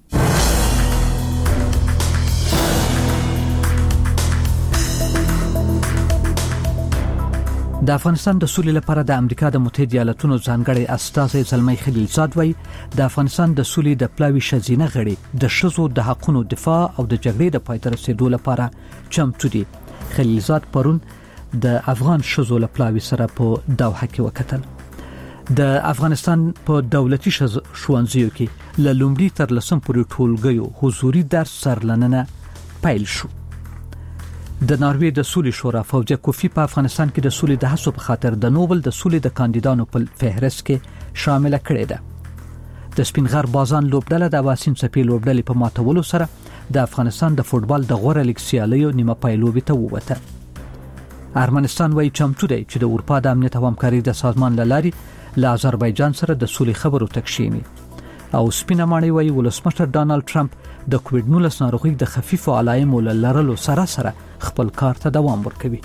د افغانستان د سولې لپاره د امریکا د متحده ایالاتونو ځانګړي استازي زلمی خلیلزاد وایي د افغانستان د سولې د پلاوي شزینه غړي د شذو د حقوقو دفاع او د جګړې د پای ته رسیدو لپاره چمتو دي. خلیلزاد پرون د افغان شذو لپاره سره په دوحه کې وکتل. د افغانستان په دولتي ښوونځیو کې له لومړي تر لسم پورې ټولګیو حضوري درس سرلننه پیل شو. د ناروې د سولې شورا فوجي کوفی په افغانستان کې د سولې د هڅو په خاطر د نوبل د سولې د کاندیدانو په فهرست کې شامل کړي ده. د سپینغر بازان لوبډله د واسین سپی لوبډلې په ماتولو سره د افغانستان د فوتبال د غوړه لیګ سیالیو نیمه پایلوبي ته ووته. ارمنستان وایي چمتو دی چې د اروپا د امنیت او همکارۍ د سازمان لاري له آذربایجان سره د سولې خبرو تکشینی. او سپینه ماڼۍ وایي ولسمشر ډانلډ ټرمپ د کووډ-19 ناروغي د خفیفو علایمو لرلو سره خپل کار ته دوام ورکوي.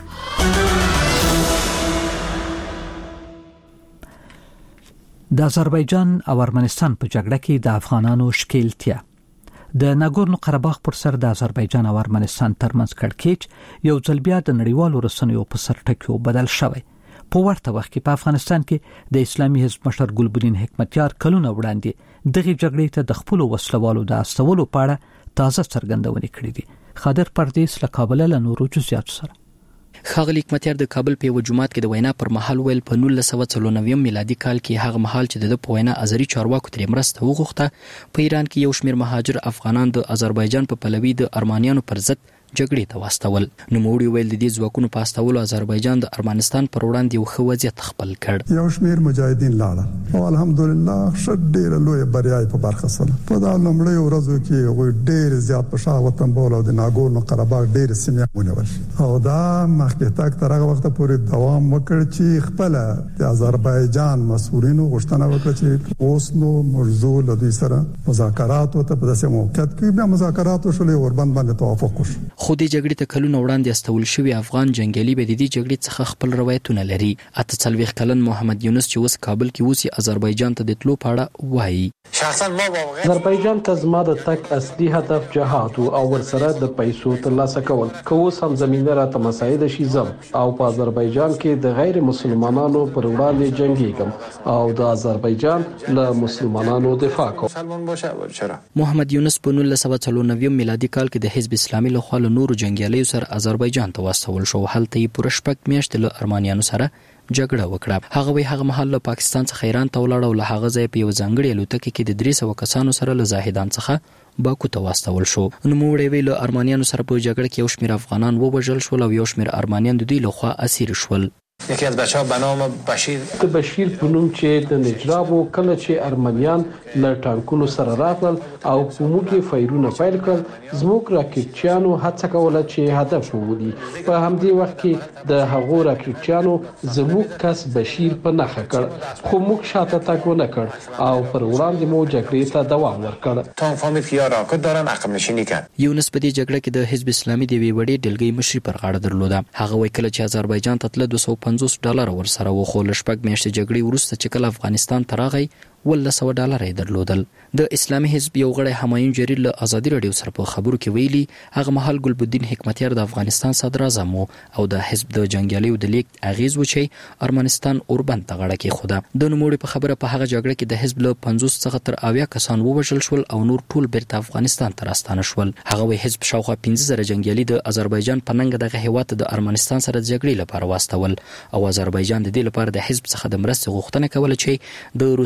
د آذربایجان او ارمنستان په جګړه کې د افغانانو ښکیلتیا. د ناګورنو قرهباغ پر سر د آذربایجان او ارمنستان ترمنځ کړکېچ یو ځل بیا د نړیوالو رسنیو په سرټکیو بدل شوی. په ورته وخت کې په افغانستان کې د اسلامي حزب مشر ګلبدین حکمتیار کلونه وړاندې دغه جګړې ته د خپل وسلوالو د استولو په اړه تازه څرګندونې کړې دي. خادر پردیس له کابل له نورو جزئیات سره. ښاغلی حکمتیار د کابل په یو جمعات کې د وینا پر مهال ویل په 1994 میلادي کال کې هغه مهال چې د په وینا ازری چارواکو ترې مرسته وغوښته په ایران کې یو شمېر مهاجر افغانان د آذربایجان په پلوي د ارمانیانو پر ضد جګړې ته واستول. نوموړي ویل د دې ځواکونو په استولو آذربایجان د ارمنستان پر وړاندې یو ښه وضعیت خپل کړ. یو شمېر مجاهدین لاړل او الحمدلله ښه ډېره لویه بریا په برخه سره. په دا لومړۍ ورځو کې هغوی ډېر زیات په شاه وطن بول او د ناګورنو قرهباغ ډېرې سیمې ونیول او دا مخکې تک تر هغه وخته پورې دوام وکړ چې خپل د آذربایجان مسؤلینو غوښتنه وکړه چې اوس نو موضوع له دوی سره مذاکرات او ته په داسې موقعیت کې بیا مذاکرات وشول او وربند باندې توافق وشو. خو د جګړې ته کلونه وړاندې استول شوی افغان جنگیالي به د دې جګړې څخه خپل روایتونه لري. 48 کلن محمد یونس چې اوس کابل کې اوسي آذربایجان ته د تلو په اړه وایي. شخصا ما واقعا آذربایجان ته زما د تک اصلي هدف جهاد او ورسره د پیسو ترلاسه کول. کوس هم زمينه را تمساعد شي زم او په آذربایجان کې د غیر مسلمانانو پر وړاندې جنگيږم او د آذربایجان له مسلمانانو دفاع کوم. محمد یونس په 1994 میلادي کال کې د حزب اسلامي له خوا نورو جنگیالیو سره آذربایجان ته واستول شو. هلته یې پوره شپږ میاشتې له ارمانیانو سره جګړه وکړه. هغه وی هغه محل له پاکستان څخه ایران ته ولاړ او له هغه ځای په یو ځانګړي الوتکه کې د 300 کسانو سره له زاهدان څخه باکو ته واستول شو. نوموړی وی له ارمانیانو سره په جګړه کې یو شمېر افغانان ووژل شول او یو شمېر ارمانیان د دوی لخوا اسیر شول. یکی از بچه‌ها به نام بشیر په نوم چې د نجرابو کله چې ارمنیان له ټانکونو سره راغلل او په موږ فایرونه پیل کړل زموږ راکټچیانو هڅه کوله چې هدف وولي. په همدې وخت کې د هغو راکټچیانو زموږ کس بشیر په نخښه کړ خو موږ شاته تګ ونه کړ او پر وړاندې مو جګړې ته دوام ورکړ. تام فهمید که یا راکټ دارن عقب نشینی کرد. یونس په دې جګړه کې د حزب اسلامي د وی وړې ډلګۍ مشري پر غاړه درلوده. هغه وی کله چې آذربایجان ته تل $250 ورسره و خو لشپږ میاشتې جګړې وروسته چې کله افغانستان ته راغی $100 یې درلودل. د اسلامي حزب یو غړی همایون جریر له ازادي رادیو سره په خبرو کې ویلي هغه مهال ګلبدین حکمتیار د افغانستان صدر اعظم او د حزب د جنگیالیو د لیک اغیز و چې ارمنستان اوربند ته غړه کې خوده. د نوموړي په خبره په هغه جګړه کې د حزب له 50 څخه تر 80 کسان ووژل شول او نور ټول بیرته افغانستان ته راستانه شول. هغه وی حزب شاوخوا 15000 جنگیالي د آذربایجان په ننګ دغه هیواد د ارمنستان سره د جګړې لپاره واستول او آذربایجان د دې لپاره د حزب څخه د مرستې غوښتنه کوله چې د روسانو په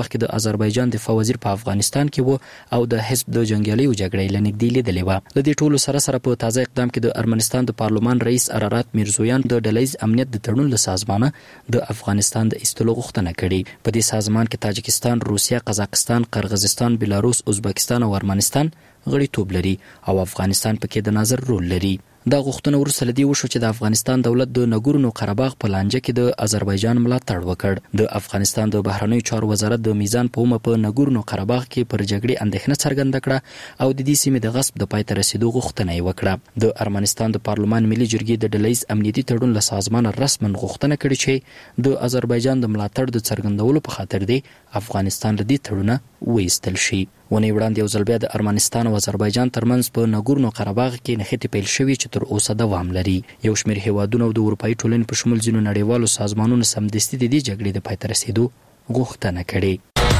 وخت کې د آذربایجان دفاع وزیر په افغانستان کې و او د حزب د جنگیالیو جګړې لنګدې لیدلې و. د دې ټولو سره په تازه اقدام کې د ارمنستان د پارلمان رئیس ارارات میرزویان د ډلهیز امنیت د تړون له سازمانه د افغانستان د ایستلو غوښتنه کړې. په دې سازمان کې تاجکستان، روسیه، قزاقستان، قرغیزستان، بلاروس، ازبکستان او ارمنستان غړیتوب لري او افغانستان پکې د نظر رول لري. دا غوښتنه وروسته لدی وشو چې د افغانستان دولت د نګورنو قرهباغ په لانجه کې د آذربایجان ملاتړ وکړ. د افغانستان د بهرنیو چارو وزارت د میزان په نګورنو قرهباغ کې پر جګړې اندېښنه څرګنده کړه او د دې سیمې د غصب د پای ته رسیدو غوښتنه یې وکړه. د ارمنستان د پارلمان ملي جرګې د ډلهیز امنیتي تړون له سازمانه رسمن غوښتنه کړې چې د آذربایجان د ملاتړ د څرګندولو په خاطر دی افغانستان لدی تړونه وایستل شي. ونې وړاندې یو ځل بیا د ارمنستان او آذربایجان ترمنځ په نګورنو قرهباغ کې نښتې پیل شوې چې تر اوسه دوام لري. یو شمېر هیوادونه او د اروپایي ټولنې په شمول ځینو نړیوالو سازمانونو سمدستي د دې جګړې د پای ته رسیدو غوښتنه کړې.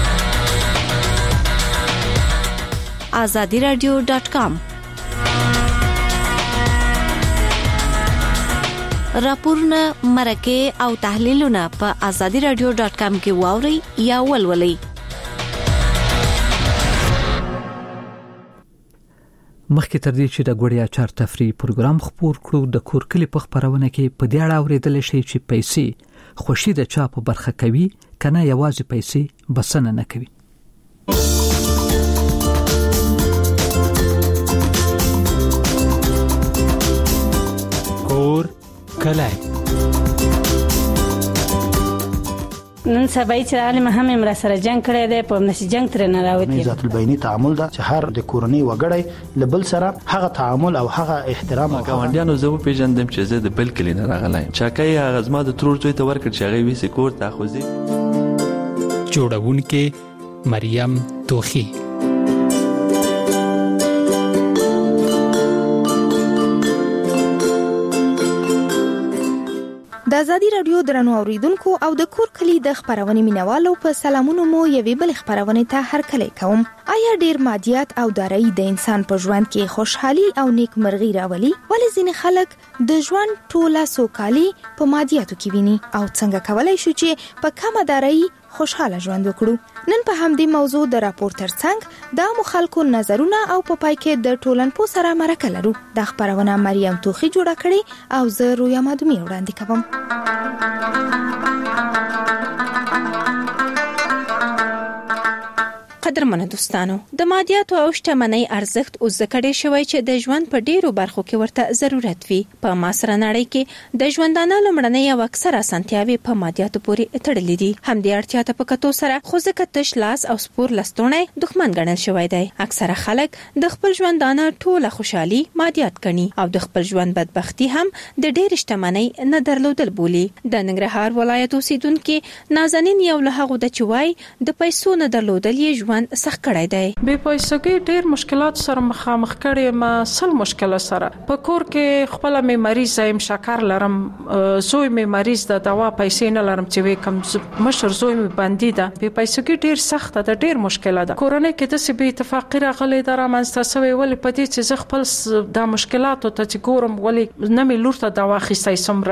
azadiradio.com راپورونه، مرکې او تحلیلونه په azadiradio.com کې واورئ یا ولولئ. مخکې تر دې چې د ګوړیا چار تفریح پروګرام خپور کړو د کورکلی په خبرونه کې په دې اړه اوریدل شي چې پیسې خوشي د چا په برخه کوي کنه یوازې پیسې بسنه نه کوي. کور کلی نن سبا چې عالم هم امر سره جنگ کړی دی په نشي جنگ تر نه راوتی. ذات البینی تعامل دا چې هر د کورنۍ وګړي لبل سره هغه تعامل او هغه احترام او ګاونډیانو زه په پیژندم چې زه د بل کلی نه راغلی چاکای هغه زما د ترور زوی ته ورکړ چې هغه ویسي کور ته خوځي. جوړونکې مریم توخی. د ازادي رادیو درنو اوریدونکو او د کور کلی د خبرونې مینوالو په سلامونو مو یوې بل خبرونې ته هرکلی کوم. آیا ډیر مادیات او دارایی د انسان په ژوند کې خوشحالي او نیکمرغي راولي؟ ولې ځینې خلک د ژوند ټوله سوکالي په مادیاتو کې ویني او څنګه کولای شو چې په کمه دارایی خوشحاله ژوند وکړو؟ نن په همدې موضوع د راپور ترڅنګ د مخالکو نظرونه او په پای کې د ټولنپوه سره مرکه لرو. د خبرونه مریم توخی جوړه کړې او زه رویا مادومی وړاندې کوم. قدرمنو دوستانو، د مادیاتو او شتمنۍ ارزښت اوس ځکه شوی چې د ژوند په ډیرو برخو کې ورته ضرورت وي. په معاصره نړۍ کې د ژوندانه لومړنۍ او اکثره اسانتیاوې په مادیاتو پورې تړلې دي. همدې اړتیا ته په کتو سره خو ځکه تش لاس او سپور لستوڼی دښمن ګڼل شوی دی. اکثره خلک د خپل ژوندانه ټوله خوشحالي مادیات ګڼي او د خپل ژوند بدبختی هم د ډیر شتمنۍ نه درلودل بولي. د ننګرهار ولایت اوسیدونکو نازنین یو له هغو د چوي د پیسو نه درلودل یې ژوند سخت کړی دی. به پیسې ډیر مشکلات سره مخامخ کړي. ما سل مشکل سره په کور کې خپل مې مریض زم شکر لرم، زوی مې مریض ده، دوا پیسې نه لرم چې کم مشر زوی مې باندې ده. به پیسې ډیر سخت ده، ډیر مشکل ده. کورنۍ کې د څه به اتفاقی راغلي در منځته سوي ول په دې چې زه خپل د مشکلاتو ته چې ګورم ولې نه مې لور ته دوا خېستای سم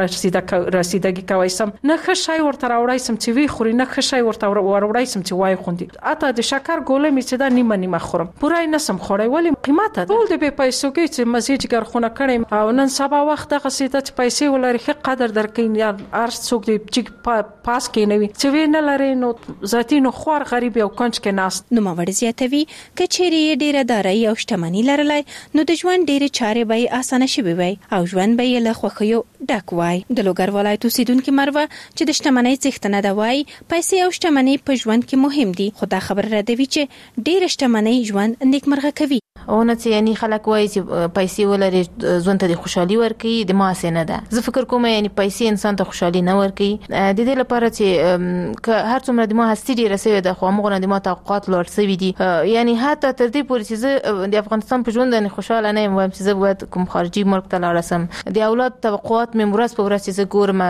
رسیدګي کوي سم نه خشای ورته راوړای سم چې وی خوري نه خشای ورته وروړای سم چې وای خوندي اته د شکر ګولې می چې دا نیمه خورم پورای نسم خورای ولی قیمته ټول د به پیسو کې چې مزیج ګرخونه کړم او نن سبا وخت دغه سیده چې پیسې ولري ښه قدر درکین یا ارس څوک دی چې پاس کې نوي چې وینه لري نو ذاتی نو خور غریب یو کنج کې ناس نو مور زیاتوي کچېری ډیره دارایی او شتمنۍ لرلای نو د ژوند ډیره چارې به اسانه شي وي او ژوند به له خوخیو ډک وای. د لوګر ولایت اوسیدونکو مروه چې د شتمنۍ څښتنه ده وای پیسې او شتمنۍ په ژوند کې مهم دي. خو دا خبر را دی چې ډیر شتمنۍ ژوند نیکمرغه کوي. اونه چې یعنی خلک وایي چې پیسې ولري ژوند ته خوشحالي ورکړي د ماسه نه ده. زه فکر کوم یعنی پیسې انسان ته خوشحالي نه ورکړي. د دې لپاره چې هر څومره د ما هستی ډیره سوي ده خو موږ نه د ما توقعات لوړ سوي دي. یعنی حتی تر دې پورې چې زه د افغانستان په ژوند نه خوشاله نه یم چې زه باید کوم خارجي ملک ته لاړ شم. د اولاد توقعات مې ورځ په ورځ چې زه ګورم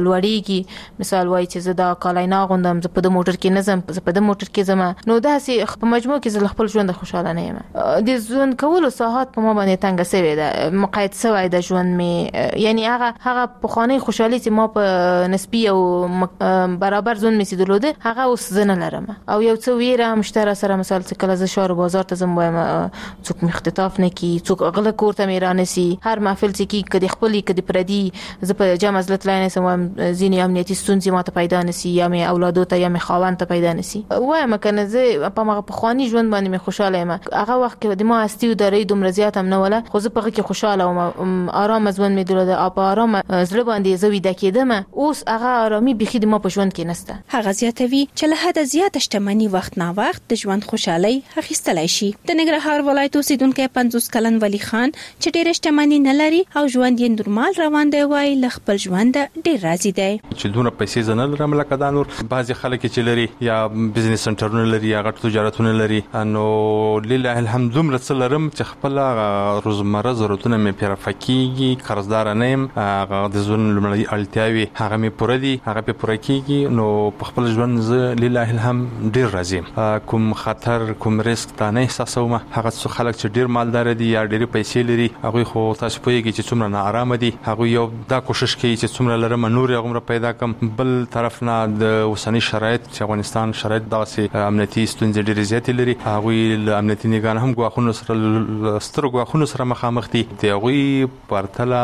لوړیږي. مثال وایي چې زه دا کالای نه غوندم، زه په د موټر کې نه ځم، زه په د موټر کې ځم. نو دا سي په مجموع کې زه خپل ژوند خوشاله نه یم. د ژوند کولو ساحات په ما باندې تنګ شوی ده، مقید شوی د ژوند می، یعنی هغه پخوانی خوشحالي چې ما په نسبی او برابر ژوند می سیدلوده هغه اوس زنه لرم. او یو څه ویره هم شته سره، مثال چې کله ز شهر بازار ته زم وایم څوک مختطاف نه کی، څوک غل کوړه میرانسی، هر محفل چې کی کدي خپل کدي پردي ز په جمع زلت لاینه سم زینی امنیتي ستونزې ماته پیدا نسی، یا می اولادو ته یا می خاوند ته پیدا نسی. وایم کنه زه په ما په خواني ژوند باندې می خوشاله یم. هغه وخت کې د ما استیو درې دومره زیات هم نه ولا، خو زه په کې خوشاله وم، آرام ژوند می درلوده، او په آرام زړه باندې زوی دکیدم. اوس هغه آرامي بخي د ما په ژوند کې نسته. هغه زیاتوي چې له حد زیات شتمنۍ وخت نا وخت د ژوند خوشحالي اخیستلای شي. د ننګرهار ولایت اوسیدونکو 50 کلن ولی خان چې ډېر شتمنۍ نه لري او ژوند یې نورمال روان دی، وای له خپل ژوند ډېر راضي دی. چې دونه پیسې زنه لرم لکه دا نور بعضي خلک چې لري یا بزنس سنټرونه لري یا غټ تجارتونه لري، نو لله الحمد دومره څه لرم چې خپل روزمره ضرورتونه مې پوره کیږي، قرضدار نه یم، هغه د ژوند لمړی اړتیاوي هغه مې پوره دي، هغه په پوره کیږي. نو په خپل ژوند زه لله الحمد ډېر راضي یم. کوم خطر کوم ریسک تا نه احساسوم. هغه څو خلک چې ډېر مالدار دي یا ډېر پیسې لري، هغه خو تاسو پوهیږئ چې څومره ناارام دي. هغه یو دا کوشش کوي چې څومره لرم نور یې غوړه پیدا کم. بل طرف نه د اوسنی شرایط چې افغانستان شرایط داسې امنیتي ستونزې ډېرې زیاتې لري، هغه له امنیتي نگاه هم غواخونو سره ستر غواخونو سره مخامخ دي. دی هغه پرتله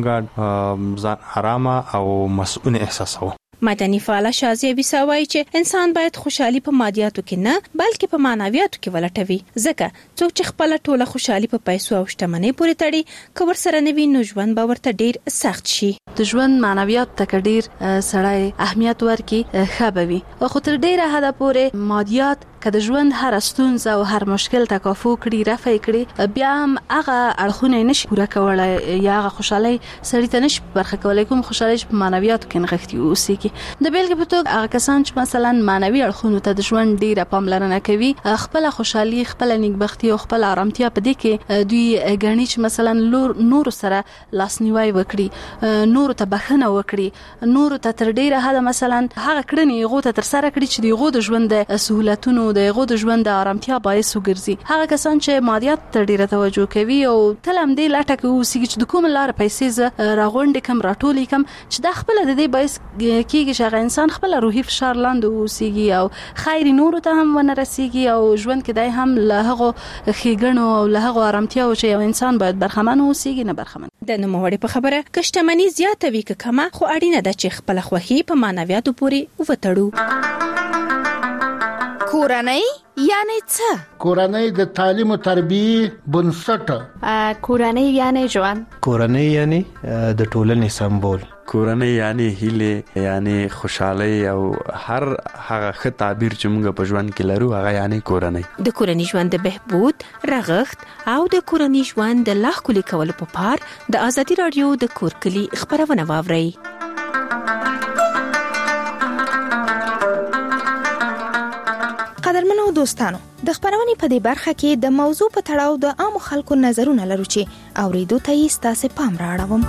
منګه ځان آرام او مسؤل احساسو. مدني فعال شازیه وسوي چې انسان باید خوشحالي په مادیاتو کې نه بلکې په معنویاتو کې ولټوي، ځکه څوک چې خپل ټوله خوشحالي په پیسو او شتمنۍ پورې تړي کور سره نوي نو ژوند به ورته ډیر سخت شي. د ژوند معنویات ته ډیر سړی اهمیت ورکي خبوي، خو تر ډیره حد پورې مادیات که د ژوند هر ستونزه او هر مشکل تکافو کړي رفع کړي، بیا هم هغه اړخونه نشي پوره کولای یا هغه خوشحالي سړی ته نشي برخه کولای. کوم خوشحالي په معنویاتو کې نغښتي اوسېږي. د بیلګې په توګه هغه کسان چې مثلا معنوي اړخونو ته د ژوند ډیره پاملرنه کوي، خپل خوشحالي خپل نیکبختي او خپل آرامتیا په دې کې دوی غني چې مثلا نور سره لاسنیوي وکړي، نور ته بخښنه وکړي، نور ته تر ډیره حد مثلا هغه کړنې غو ته تر سره کړي چې د غو د ژوند سہولتونو د غو د ژوند آرامتیا باعث وګرځي. هغه کسان چې مادیات ته ډیره توجه کوي او تل هم دې لټه کوي چې د کوم لار پیسې ز راغونډ کم راټولې کم چې د خپل د دې باعث کېږي چې هغه انسان خپل روحي فشار لاندې اوسېږي او خیر نور ته هم ونه رسیږي او ژوند کې دای هم له هغه خېګنو او له هغه آرامتیا او چې یو انسان باید برخمن اوسېږي نه برخمن. د نوموړي په خبره کشتمنی زیاته وی کمه خو اړینه ده چې خپل خوخي په معنویاتو پورې وتړو. کورنۍ یعنی څه؟ کورنۍ د تعلیم او تربیه بنسټ. کورنۍ یعنی ژوند. کورنۍ یعنی د ټولنې سمبول. کورنۍ یعنی هیله، یعنی خوشحالي او هر هغه ښه تعبیر چې موږ په ژوند کې لرو هغه یعنی کورنۍ. د کورنۍ ژوند د بهبود، رغښت او د کورنۍ ژوند د لا ښکلي کولو په پار د ازادي رادیو د کورکلي خبرونه واورئ. قدرمنو دوستانو، د خبرونې په دې برخه کې د موضوع په تړاو د عام خلکو نظرونه لرو چې اوریدو ته یې ستاسو پام راوړم.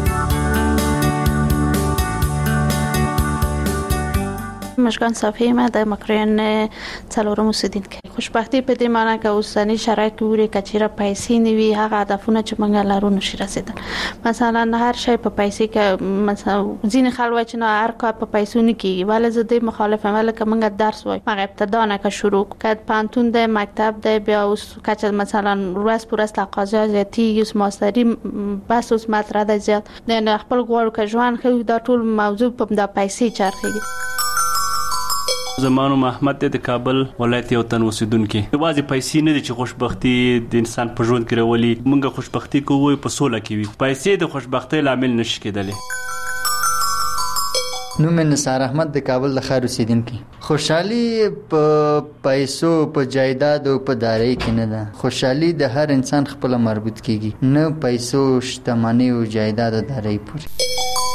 مشکان صافی ما د مکرین څلورم اوسیدونکو. خوشبختی په دې معنی که اوسنی شرایط ګوري کچېره پیسې نیوي هغه هدفونه چې موږ لرو نشي رسیدل. مثلا هر شی په پیسې کې، مثلا ځین خلک چې نه هر کار په پیسو نه کیږي، ولې زه د مخالفم ولکه موږ درس وای موږ ابتدا نه که شروع کړ پانتون د مکتب د بیا اوس کچ مثلا ورځ پر ورځ تقاضا زیاتی اوس ماستری بس اوس مطرح ده زیات نه خپل غواړو که ژوند خو دا ټول موضوع په د پیسې چرخي. زمانو محمد د کابل ولایت یو تن اوسیدونکو. واځي پیسې نه دي چې خوشبختی د انسان په ژوند کې راولي. موږ خوشبختی کوو په سوله کې وي، پیسې د خوشبختی لامل نشي کېدلی. نو من نثار احمد د کابل د خار اوسیدونکو. خوشحالي په پیسو په جایداد او په داري کې نه ده. خوشحالي د هر انسان خپل مربوط کیږي، نه پیسو، شتمنۍ او جایداد او داري پورې.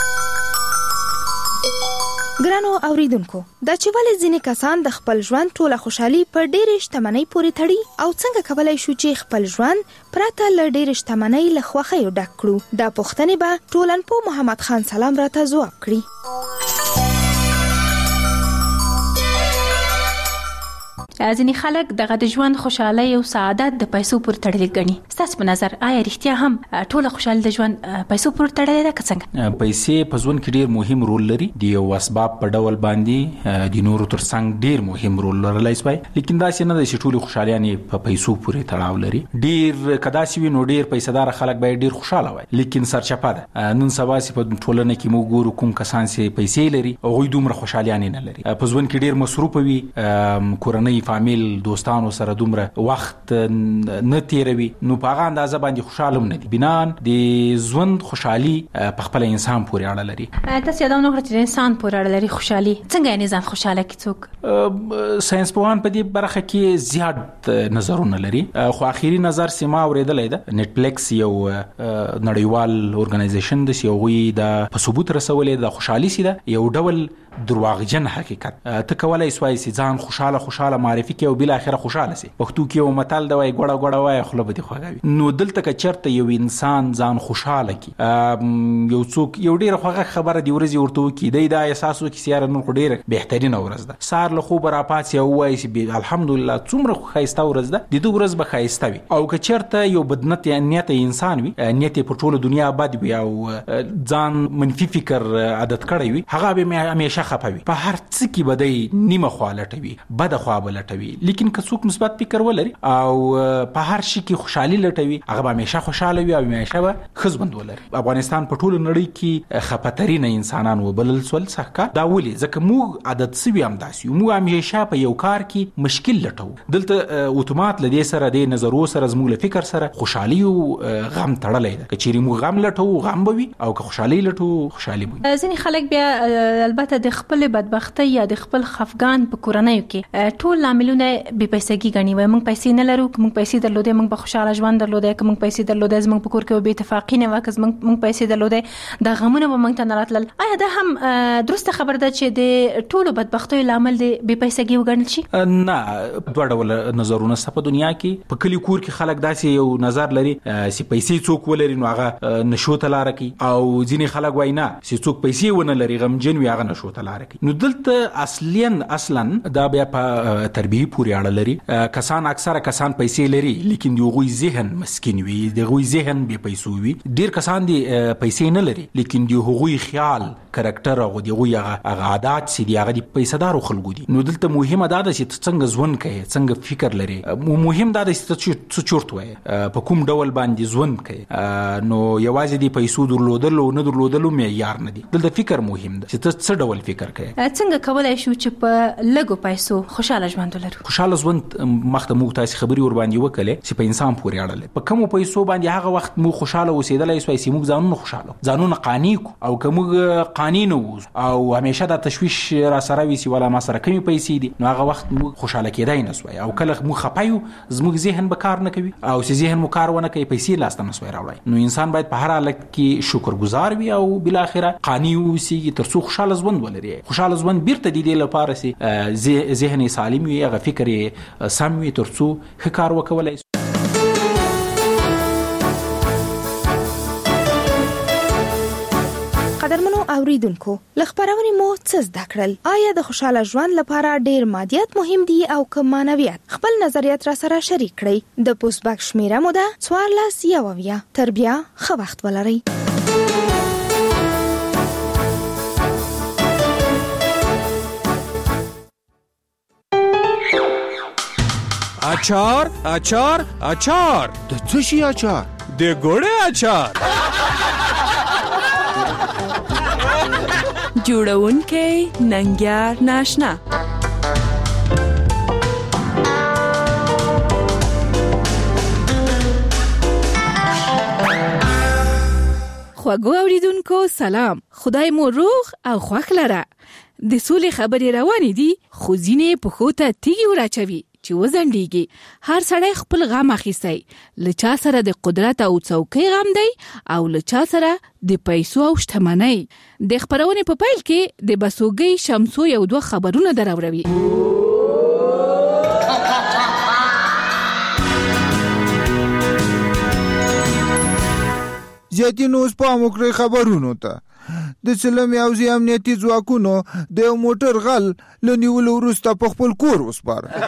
ګرانو اوریدونکو، دا چې ولې ځینې کسان د خپل ژوند ټوله خوشحالي په ډېرې شتمنۍ پورې تړي او څنګه کولای شو چې خپل ژوند پرته له ډېرې شتمنۍ له خوښیو ډک کړو، دا پوښتنې به ټولنپوه محمد خان سلام راته ځواب کړي. ځینې خلک دغه د ژوند خوشحالي او سعادت د پیسو پر تړلې ګڼي. ستاسو په نظر آیا رښتیا هم ټوله خوشحالي د ژوند پیسو پر تړلې ده که څنګه؟ پیسې په ژوند کې ډیر مهم رول لري. د یو اسباب په ډول باندې د نورو ترڅنګ ډیر مهم رول لرلی شي، لیکن دا څه نه ده چې ټول خوشحالي په پیسو پورې تړاو لري. ډیر کدا چې نو ډیر پیسې خلک باید ډیر خوشاله وي، لیکن سرچپه ده. نن سبا چې په ټولنه کې موږ ګورو کوم کسان چې پیسې لري او غوي دومره خوشحالي نه لري. په ژوند کې ډیر مصروف وي، کورنۍ فامیل دوستانو سره دومره وخت نه تیروي، نو په هغه اندازه باندې خوشاله نه دي. بنان د ژوند خوشحالي په خپل انسان پورې اړه لري. تاسو یادونه وکړه چې انسان پورې اړه لري خوشحالي. څنګه یې ځان خوشاله کی څوک؟ ساينس پوهان په دې برخه کې زیات نظرونه لري، خو اخیری نظر سیما اوریدلې ده. نتفلیکس یو نړیوال اورګنایزیشن د یوغوی د په ثبوت رسولې د خوشحالي سي ده یو ډول درواغجن حقیقت. ته کولای سوای چې ځان خوشاله معرفي کې او بل اخره خوشاله سي. پښتو کې یو متل دی وای ګړه وای خپل به دي خوږوي. نو دلته که چرته یو انسان ځان خوشاله کی، یو څوک یو ډیره خوږه خبره دی ورځي ورته کی دی دا احساسو کې سیاره نو ډیره بهترینه ورځ ده. سار له خوب را پاتې او وای چې الحمدلله څومره خایسته ورځ ده، د دوه ورځ به خایسته وي. او که چرته یو بدنت نیت انسان وي، نیت په ټوله دنیا بد وي او ځان منفي فکر عادت کړی وي، هغه به همیشه خپوي. په هر څه کې بدای نیمه خالټوي، بد خوا بلټوي. لیکن که څوک مثبت فکر ولري او په هر شي کې خوشحالي لټوي، هغه به همیشه خوشاله وي او همیشه به خزبند ولري. افغانستان په ټوله نړۍ کې خپترین انسانان وبلل سول څخه دا ولي ځکه موږ عادت سوي هم داسي موږ همیشه په یو کار کې مشکل لټو. دلته اتومات لدې سره د نظرو سره زموږ له فکر سره خوشحالي او غم تړلې ده. کچېری موږ غم لټو غم بوي او که خوشحالي لټو خوشحالي بوي. ځینې خلک بیا البته د خپل بدبختی یا د خپل خفګان په کورنۍ کې ټول عاملونه بې پیسګي غني وي. موږ پیسې نه لرو، موږ پیسې درلودې موږ به خوشاله ژوند درلودې، موږ پیسې درلودې موږ په کور کې به اتفاقی نه وکړ، موږ پیسې درلودې د غمونه به موږ ته نه راتلل. آیا دا هم درسته خبر ده چې د ټولو بدبختیو لامل دی بې پیسګي وګڼل شي؟ نه، دوه ډول نظرونه سره په دنیا کې. په کلی کور کې خلک داسې یو نظر لري چې پیسې څوک ولري نو هغه نشو ته لار کوي، او ځینې خلک وایي نه چې څوک پیسې ونه لري غمجن وي هغه نشو ته لار کوي. نو دلته اصلا دا بیا په تربیه پورې اړه لري. کسان اکثره کسان پیسې لري لیکن دوی ذهن مسکین وي، دوی ذهن بے پیسو وي. ډیر کسان دي پیسې نه لري لیکن دوی خیال کریکټر او دوی هغه عادت سي دي هغه دي پیسې خلکو دي. نو دلته مهمه دا ده چې څنګه ژوند کوي، څنګه فکر لري. مهم دا ده چې څه چورت وای په کوم ډول باندې ژوند کوي. نو یوازې دي پیسو درلودل او نه درلودل معیار نه دي. دلته فکر مهم ده چې څه ډول فکر کوي. څنګه کولای شو چې په لګو پیسو خوشاله ژوند ولرو؟ خوشاله ژوند مخته موږ تاسو خبري ور باندې وکړه چې په انسان پورې اړه لري. په کوم پیسو باندې هغه وخت موږ خوشاله اوسېدلای سوای چې موږ ځانونه خوشاله ځانونه قانع او که موږ قانع نه وو او همیشه د تشويش را سره وي چې ولا ما سره کمی پیسې دي، نو هغه وخت موږ خوشاله کېدای نه سوای. او کله موږ خپایو زموږ ذهن به کار نه کوي او چې ذهن مو کار ونه کوي پیسې لاسته نه سوای راوړي. نو انسان باید په هر حالت کې شکرګزار وي او بل اخره قانع اوسي ترڅو خوشاله ژوند ولري. خوشاله ژوند بیرته د دې لپاره سي ذهن سالم وي، هغه فکر سم وي ترڅو ښه کار وکولای. قدرمنو اوریدونکو، لخبرونه مو څه زده کړل؟ آیا د خوشاله ژوند لپاره ډیر مادیات مهم دي او که معنویات؟ خپل نظریات را سره شریک کړئ. د پوسټ باکس شمیره مو ده 14 تر بیا ښه وخت ولرئ. اچار اچار اچار د څه شي اچار؟ د ګوړې اچار. جوړونکې ننګیار ناشنا. خواږو اوریدونکو سلام، خدای مو روغ او خوښ لره. د سولې خبرې روانې دي خو ځینې پښو ته تیږې وراچوي چې وزنډیږي. هر سړی خپل غم اخیستی، له چا سره د قدرت او څوکۍ غم دی او له چا سره د پیسو او شتمنۍ. د خبرونې په پیل کې د بسوګۍ شمسو یو دوه خبرونه دراوړوي. زیاتې نوز پام وکړئ خبرونو ته. د سلمي حوزې امنیتي ځواکونو د یو موټر غل له نیولو وروسته په خپل کور وسپاره.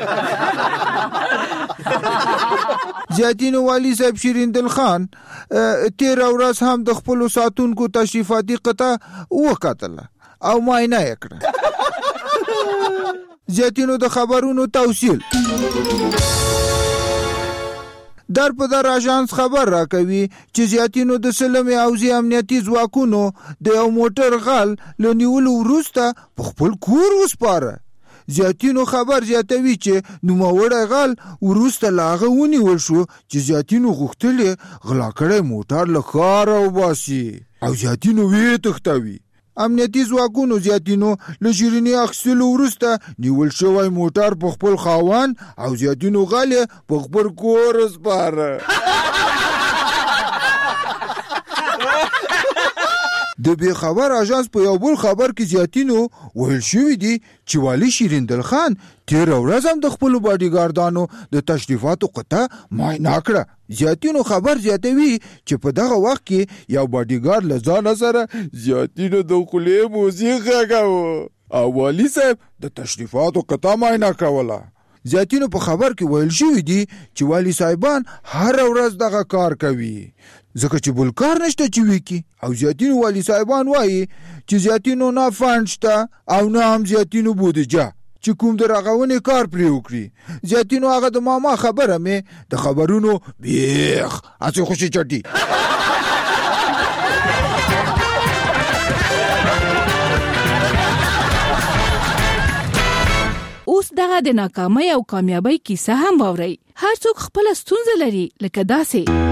زیاتینو والی صاحب شیریندل خان 13 ورځ هم د خپل ساتونکو تشریفاتي قطعه وکتله او معاینه یې کړه. زیاتینو د خبرونو توصیل در په در اژانس خبر راکوي چې زیاتینو د سلمي حوزې امنیتي ځواکونو د یو موټر غل له نیولو وروسته په خپل کور وسپاره. زیاتینو خبر زیاتوي چې نوموړی غل وروسته له هغه ونیول شو چې زیاتینو غوښتل یې غلا کړی موټر له ښاره وباسي او زیاتینو ویې تښتوي. امنیتي ځواکونو زیاتینو له شیریني اخیستلو وروسته نیول شوی موټر په خپل خاوند او زیاتینو غل یې په خپل کور وسپاره. د بې خبر اژانس په یو بل خبر کې زیاتینو ویل شوي دي چې والي شیریندل خان 13 ورځ هم د خپلو باډیګاردانو د تشریفاتو قطعه معاینه کړه. زیاتینو خبر زیاتوي چې په دغه وخت کې یو باډیګارد له ځانه سره زیاتینو د خولې موزیک غږاوه او والي صاحب د تشریفاتو قطعه معاینه کوله. زیاتینو په خبر کې ویل شوي دي چې والي صاحبان هر ورځ دغه کار کوي ځکه چې بل کار نشته چې وکړي. او زیاتینو والي صاحبان وایي چې زیاتینو نه فنډ شته او نه هم زیاتینو بودجه چې کوم د رغونې کار پرې وکړي. زیاتینو هغه د ماما خبره مې د خبرونو بیخ هسې خوشي چټي. اوس دغه د ناکامۍ او کامیابۍ کیسه هم واورئ. هر څوک خپل ستونزه لري لکه داسې.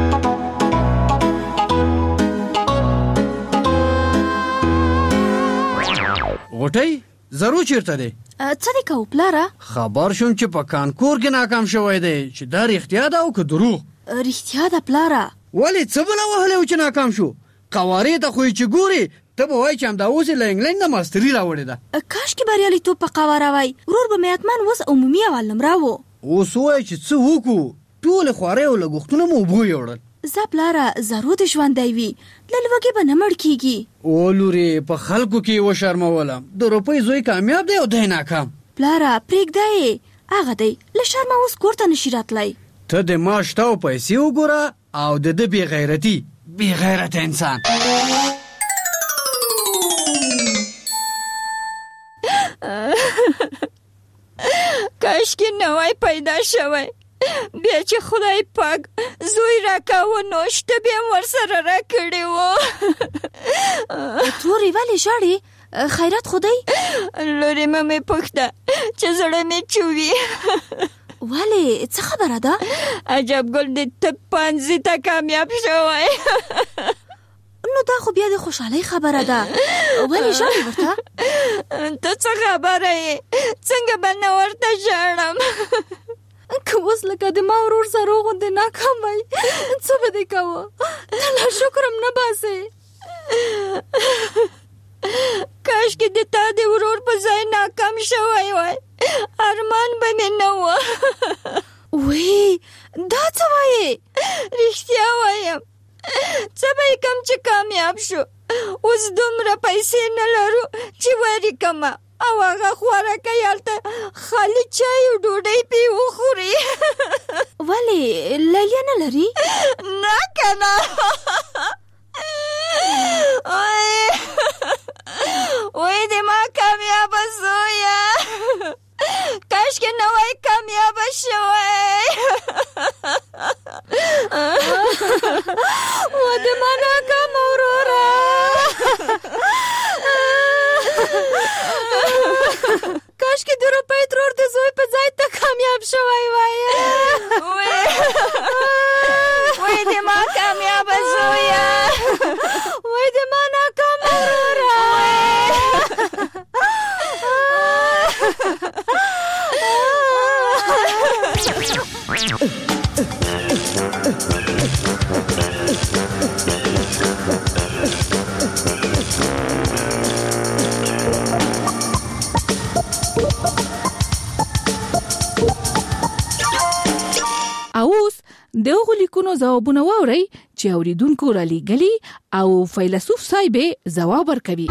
غټي زرو چیرته دی؟ څه دی کو پلاره؟ خبر شوم چې په کانکور کې ناکام شوی دی چې دا رښتیا ده او که دروغ؟ رښتیا ده پلاره. ولې څه بله وهلی و چې ناکام شو؟ قوارې ته خو چې ګوري ته به وایي چې همدا اوس یې له انګلینډ نه ماستري راوړې ده. کاشکې بریالیتوب په قواره وای. ورور به مې حتما اوس عمومي اول نمره و. اوس وایي چې څه وکړو؟ ټولې خوارۍ او لګښتونه مو اوبو یوړل. زه پلاره زرو د ژوندی وي له لوږې به نه مړ کېږي. او لورې په خلکو کې وشرمولم. د روپۍ زوی کامیاب دی او دی ناکام. پلاره پرېږده یې هغه دی له شرمه اوس کور ته نشي راتلی. ته د ما شته او پیسې وګوره او د ده بې غیرتي بې غیرته انسان. کاشکې نوی پیدا شوی بیا چې خدای پاک زوی راکاوه نو شته بیا هم ورسره راکړې وه. تورې ولې ژاړې؟ خیرات خدای؟ لورې مه مې پوښته چې زړه مې چوي. ولې څه خبره ده؟ عجب ګل د طب پوهنځي ته کامیاب شوی. نو دا خو بیا د خوشحالۍ خبره ده. ولې ژاړې ورته؟ ته څه خبره یې؟ څنګه به نه ورته ژاړم؟ که اوس لکه د ما ورور زرو غوندې ناکام وای څه به دې کوه؟ ته لا شکرم نه باسې. کاشکې د تا د ورور په ځای ناکام شوی وای ارمان به مې نه وه. وی دا څه وایې؟ رښتیا وایم څه به یې کم چې کامیاب شو. اوس دومره پیسې نه لرو چې وری کمه او هغه خوارکۍ هلته خالي چای او ډوډۍ پې وخوري. ولې لیلیه نه لري؟ نه که نه. وای د ما کامیابه زویه کاشکې نوی کامیابه شوی. و د ما ناکامه وروره. کاشکې د روپۍ ترور د زوی په ځای ته کامیاب شوی وای. وای د ما کامیابه زویه وای د ما ناکامه وروره. اوس د هغو لیکونو ځوابونه واورئ چې اوریدونکو را لېږلي او فیلسوف صاحب ځواب ورکوي.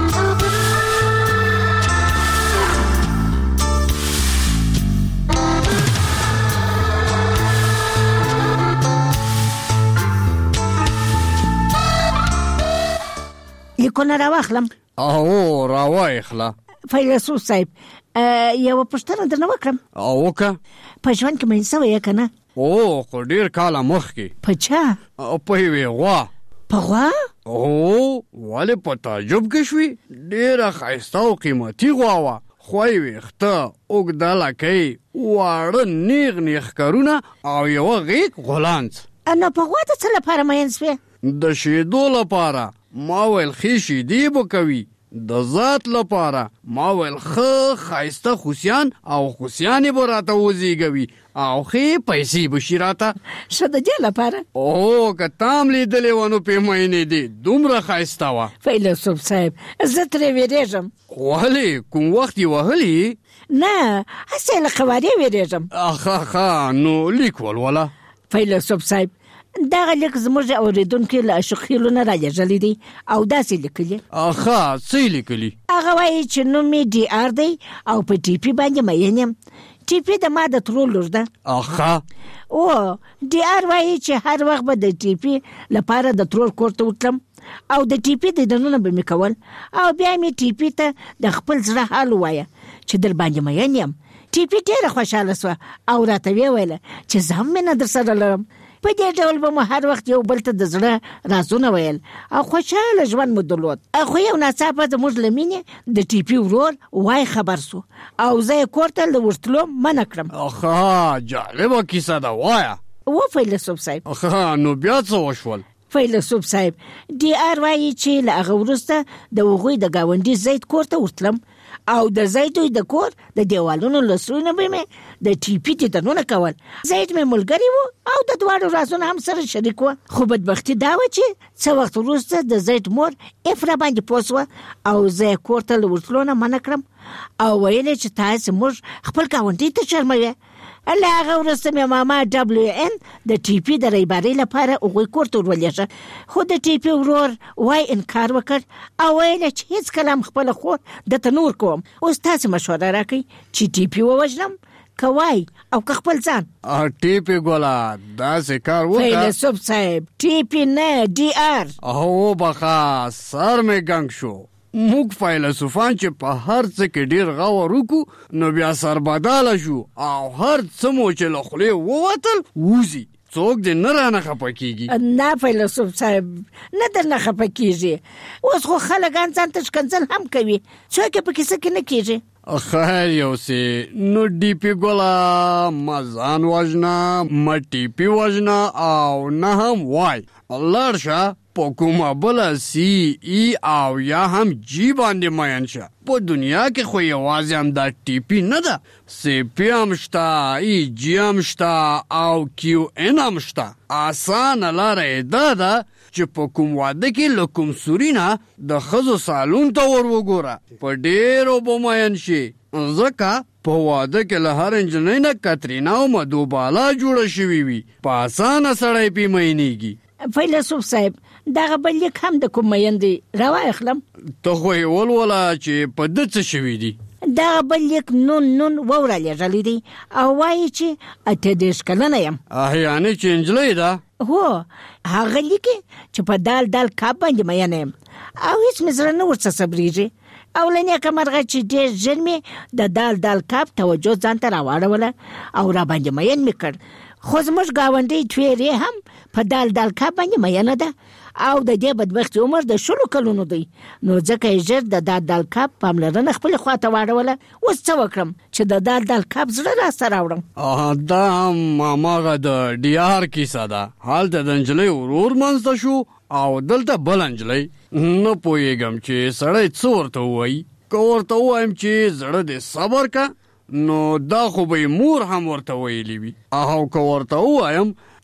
لیکونه راواخلم. او راواخله. فیلسوف صاحب یو پوښتنه درنه وکړم. او وکړه. په ژوند کې مې څه وایې که نه؟ او خو ډېر کاله مخکې. په چا؟ په یوې غوا. په غوا؟ او ولې په تعجب کې شوې؟ ډېره ښایسته او قیمتي غوا وه. خوی ویخته، اوږده لکۍ، واړه نیغ نیغ ښکرونه او یوه غیږ غولانځ. نو په غوا د څه لپاره مین سوې؟ د شیدو لپاره. ما ویل ښې شیدې به کوي. د ذات لپاره ما ویل ښه ښایسته خوسیان او خوسیانې به راته وزیږوي او ښې پیسې به شي راته. ښه د دې لپاره؟ او که تا هم لیدلې وه نو پیمینې دې دومره ښایسته وه. فیلسوف صاحب زه ترې ویرېږم. ولې کوم وخت یې وهلي؟ نه هسې له قوارې ویرېږم. ښه نو لیک ولوله. فیلسوف صاحب دغه لیک زموږ اوریدونکي له اشخیلو نه رالیږلی دی او داسې لیکلي. څه یې لیکلي؟ هغه وایي چې نوم یې ډي آر دی او په ټي پي باندې مین یم. ټي پي د ما د ترور لور ده. او ډي آر وایي چې هر وخت به د ټي پي لپاره د ترور کور ته وتلم او د ټي پي دیدنونه به مې کول او بیا مې ټي پي ته د خپل زړه حال ووایه چې در باندې مین یم. ټي پي ډېره خوشحاله سوه او راته ویې ویله چې زه هم مینه در سره لرم. په دې ډول به مو هر وخت یو بل ته د زړه رازونه ویل او خوشحاله ژوند مو درلود. خو یو ناڅاپه زموږ له مینې د ټي پي ورور وای خبر سو او زه یې کور ته له ورتلو منع کړم. جالبه کیسه ده، وایه. و فیلسوف صاحب. نو بیا څه وشول؟ فیلسوف صاحب ډي آر وایي چې له هغه وروسته د هغوی د ګاونډي زید کور ته ورتلم او د زیدوی د کور د دیوالونو له سرونه به مې د ټي پي دیدنونه کول. زید مې ملګری و او د دواړو رازونه هم سره شریک وه. خو بدبختي دا وه چې څه وخت وروسته د زید مور افرا باندې پوه سوه او زه یې کور ته له ورتلو نه منع کړم او ویل یې چې تاسې موږ خپل ګاونډي ته شرموې. له هغه وروسته مې ماما WN د ټي پي د ریبارۍ لپاره هغوی کور ته ورولېږه. خو د ټي پي ورور وای انکار وکړ او ویل چې هېڅکله هم خپله خور درته نه ورکوم. اوس تاسې مشوره راکئ چې ټي پي ووژنم که وای او که خپل ځان. ټي پي ګوله داسې کار وکړه. فیلسوف صاحب ټي پي نه ډي آر. وبخه سر مې ګنګ شو. موږ فیلسوفان چې په هر څه کې ډېر غور وکړو نو بیا سربداله شو او هر څه مو چې له خولې ووتل وځي. څوک دې نه رانه خفه کېږي؟ نه فیلسوف صاحب نه درنه خفه کېږي. اوس خو خلک ځان ته ښکنځل هم کوي، څوک یې په کیسه کې نه کېږي. خیر یو سی نو ډي پي ګوله ما ځان وژنه ما ټي پي وژنه او نه هم وای لاړ شه په کومه بله سی ای او یا هم جی باندې مین شه. په دنیا کې خو یوازې هم دا ټي پي نه ده، سی پي هم شته، ای جی هم شته او کیو ان هم شته. اسانه لاره یې دا ده چې په کوم واده کې له کوم سوري نه د ښځو سالون ته ور وګوره په ډېرو به مین شي. ځکه په واده کې له هر نجلۍ نه کترینا او مدوباله جوړه شوې وي. په اسانه سړی پې مینېږي. فیلسوف صاحب دغه بل لیک هم د کوم مین دی راواخلم؟ ته خو یې ولوله چې په ده څه شوي دي. دغه بل لیک نون وورالېږلی دی او وایي چې 28 کلنه یم. یعنې چې نجلۍ ده؟ هو هغه لیکي چې په دال کاب باندې مینه یم او هیڅ مې زړه نه ورڅه صبرېږي او له نیکه مرغه چې ډېر ژر مې د دال کاب توجه ځان ته راواړوله او را باندې مین مې کړ. خو زموږ ګاونډۍ ټویرې هم په دال کاب باندې مینه ده او د دې بدبخت عمر د 20 کلونو دی. نو ځکه یې ژر د دال کاب پاملرنه خپلې خواته واړوله. اوس څه وکړم چې د دال کاب زړه راسته راوړم؟ دا هم هماغه د ډي آر کیسه ده. هلته د نجلۍ ورور منځته شو او دلته بل نجلۍ. نه پوهېږم چې سړی څه ورته ووایي. که ورته ووایم چې زړه دې صبر که نو دا خو به یې مور هم ورته ویلي وي او که ورته ووایم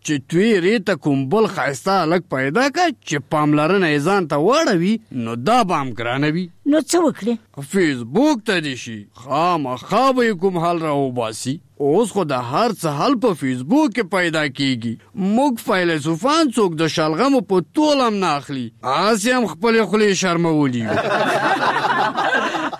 چې توی ریته کوم بل ښایسته هلک پیدا که چې پاملرنه یې ځان ته واړوي نو دا به هم ګرانه وي. نو څه وکړې؟ فیسبوک ته دې شي، خامخا به یې کوم حل راوباسي. اوس خو د هر څه حل په فیسبوک کې پیدا کیږي. موږ فیلسوفان څوک د شلغمو په تول هم نه اخلي، هسې هم خپلې خولې شرمولي وي.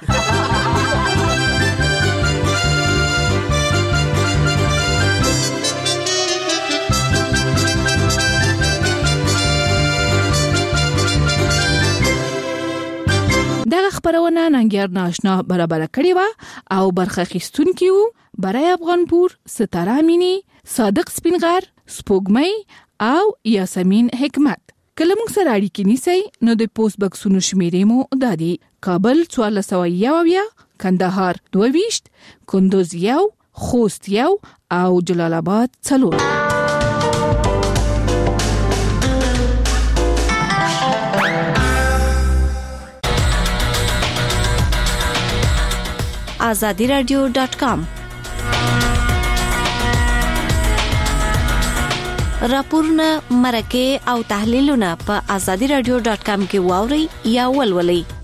دغه خبرونه ننګیار ناشنا برابر کړی و او برخه اخیستونکي وو برای افغانپور، ستاره امینی، صادق سپینغر، سپوږمۍ او یاسمین حکمت. کله موږ سره اړیکې نیسئ نو د پوسټ بکسونو شمیرې مو دا دي: کابل 1401، کندهار 22، کندوز 1، خوست 1 او جلال آباد 4. azadiradio.com راپورونه، مرکې او تحلیلونه په azadiradio.com کې واورئ یا ولولئ.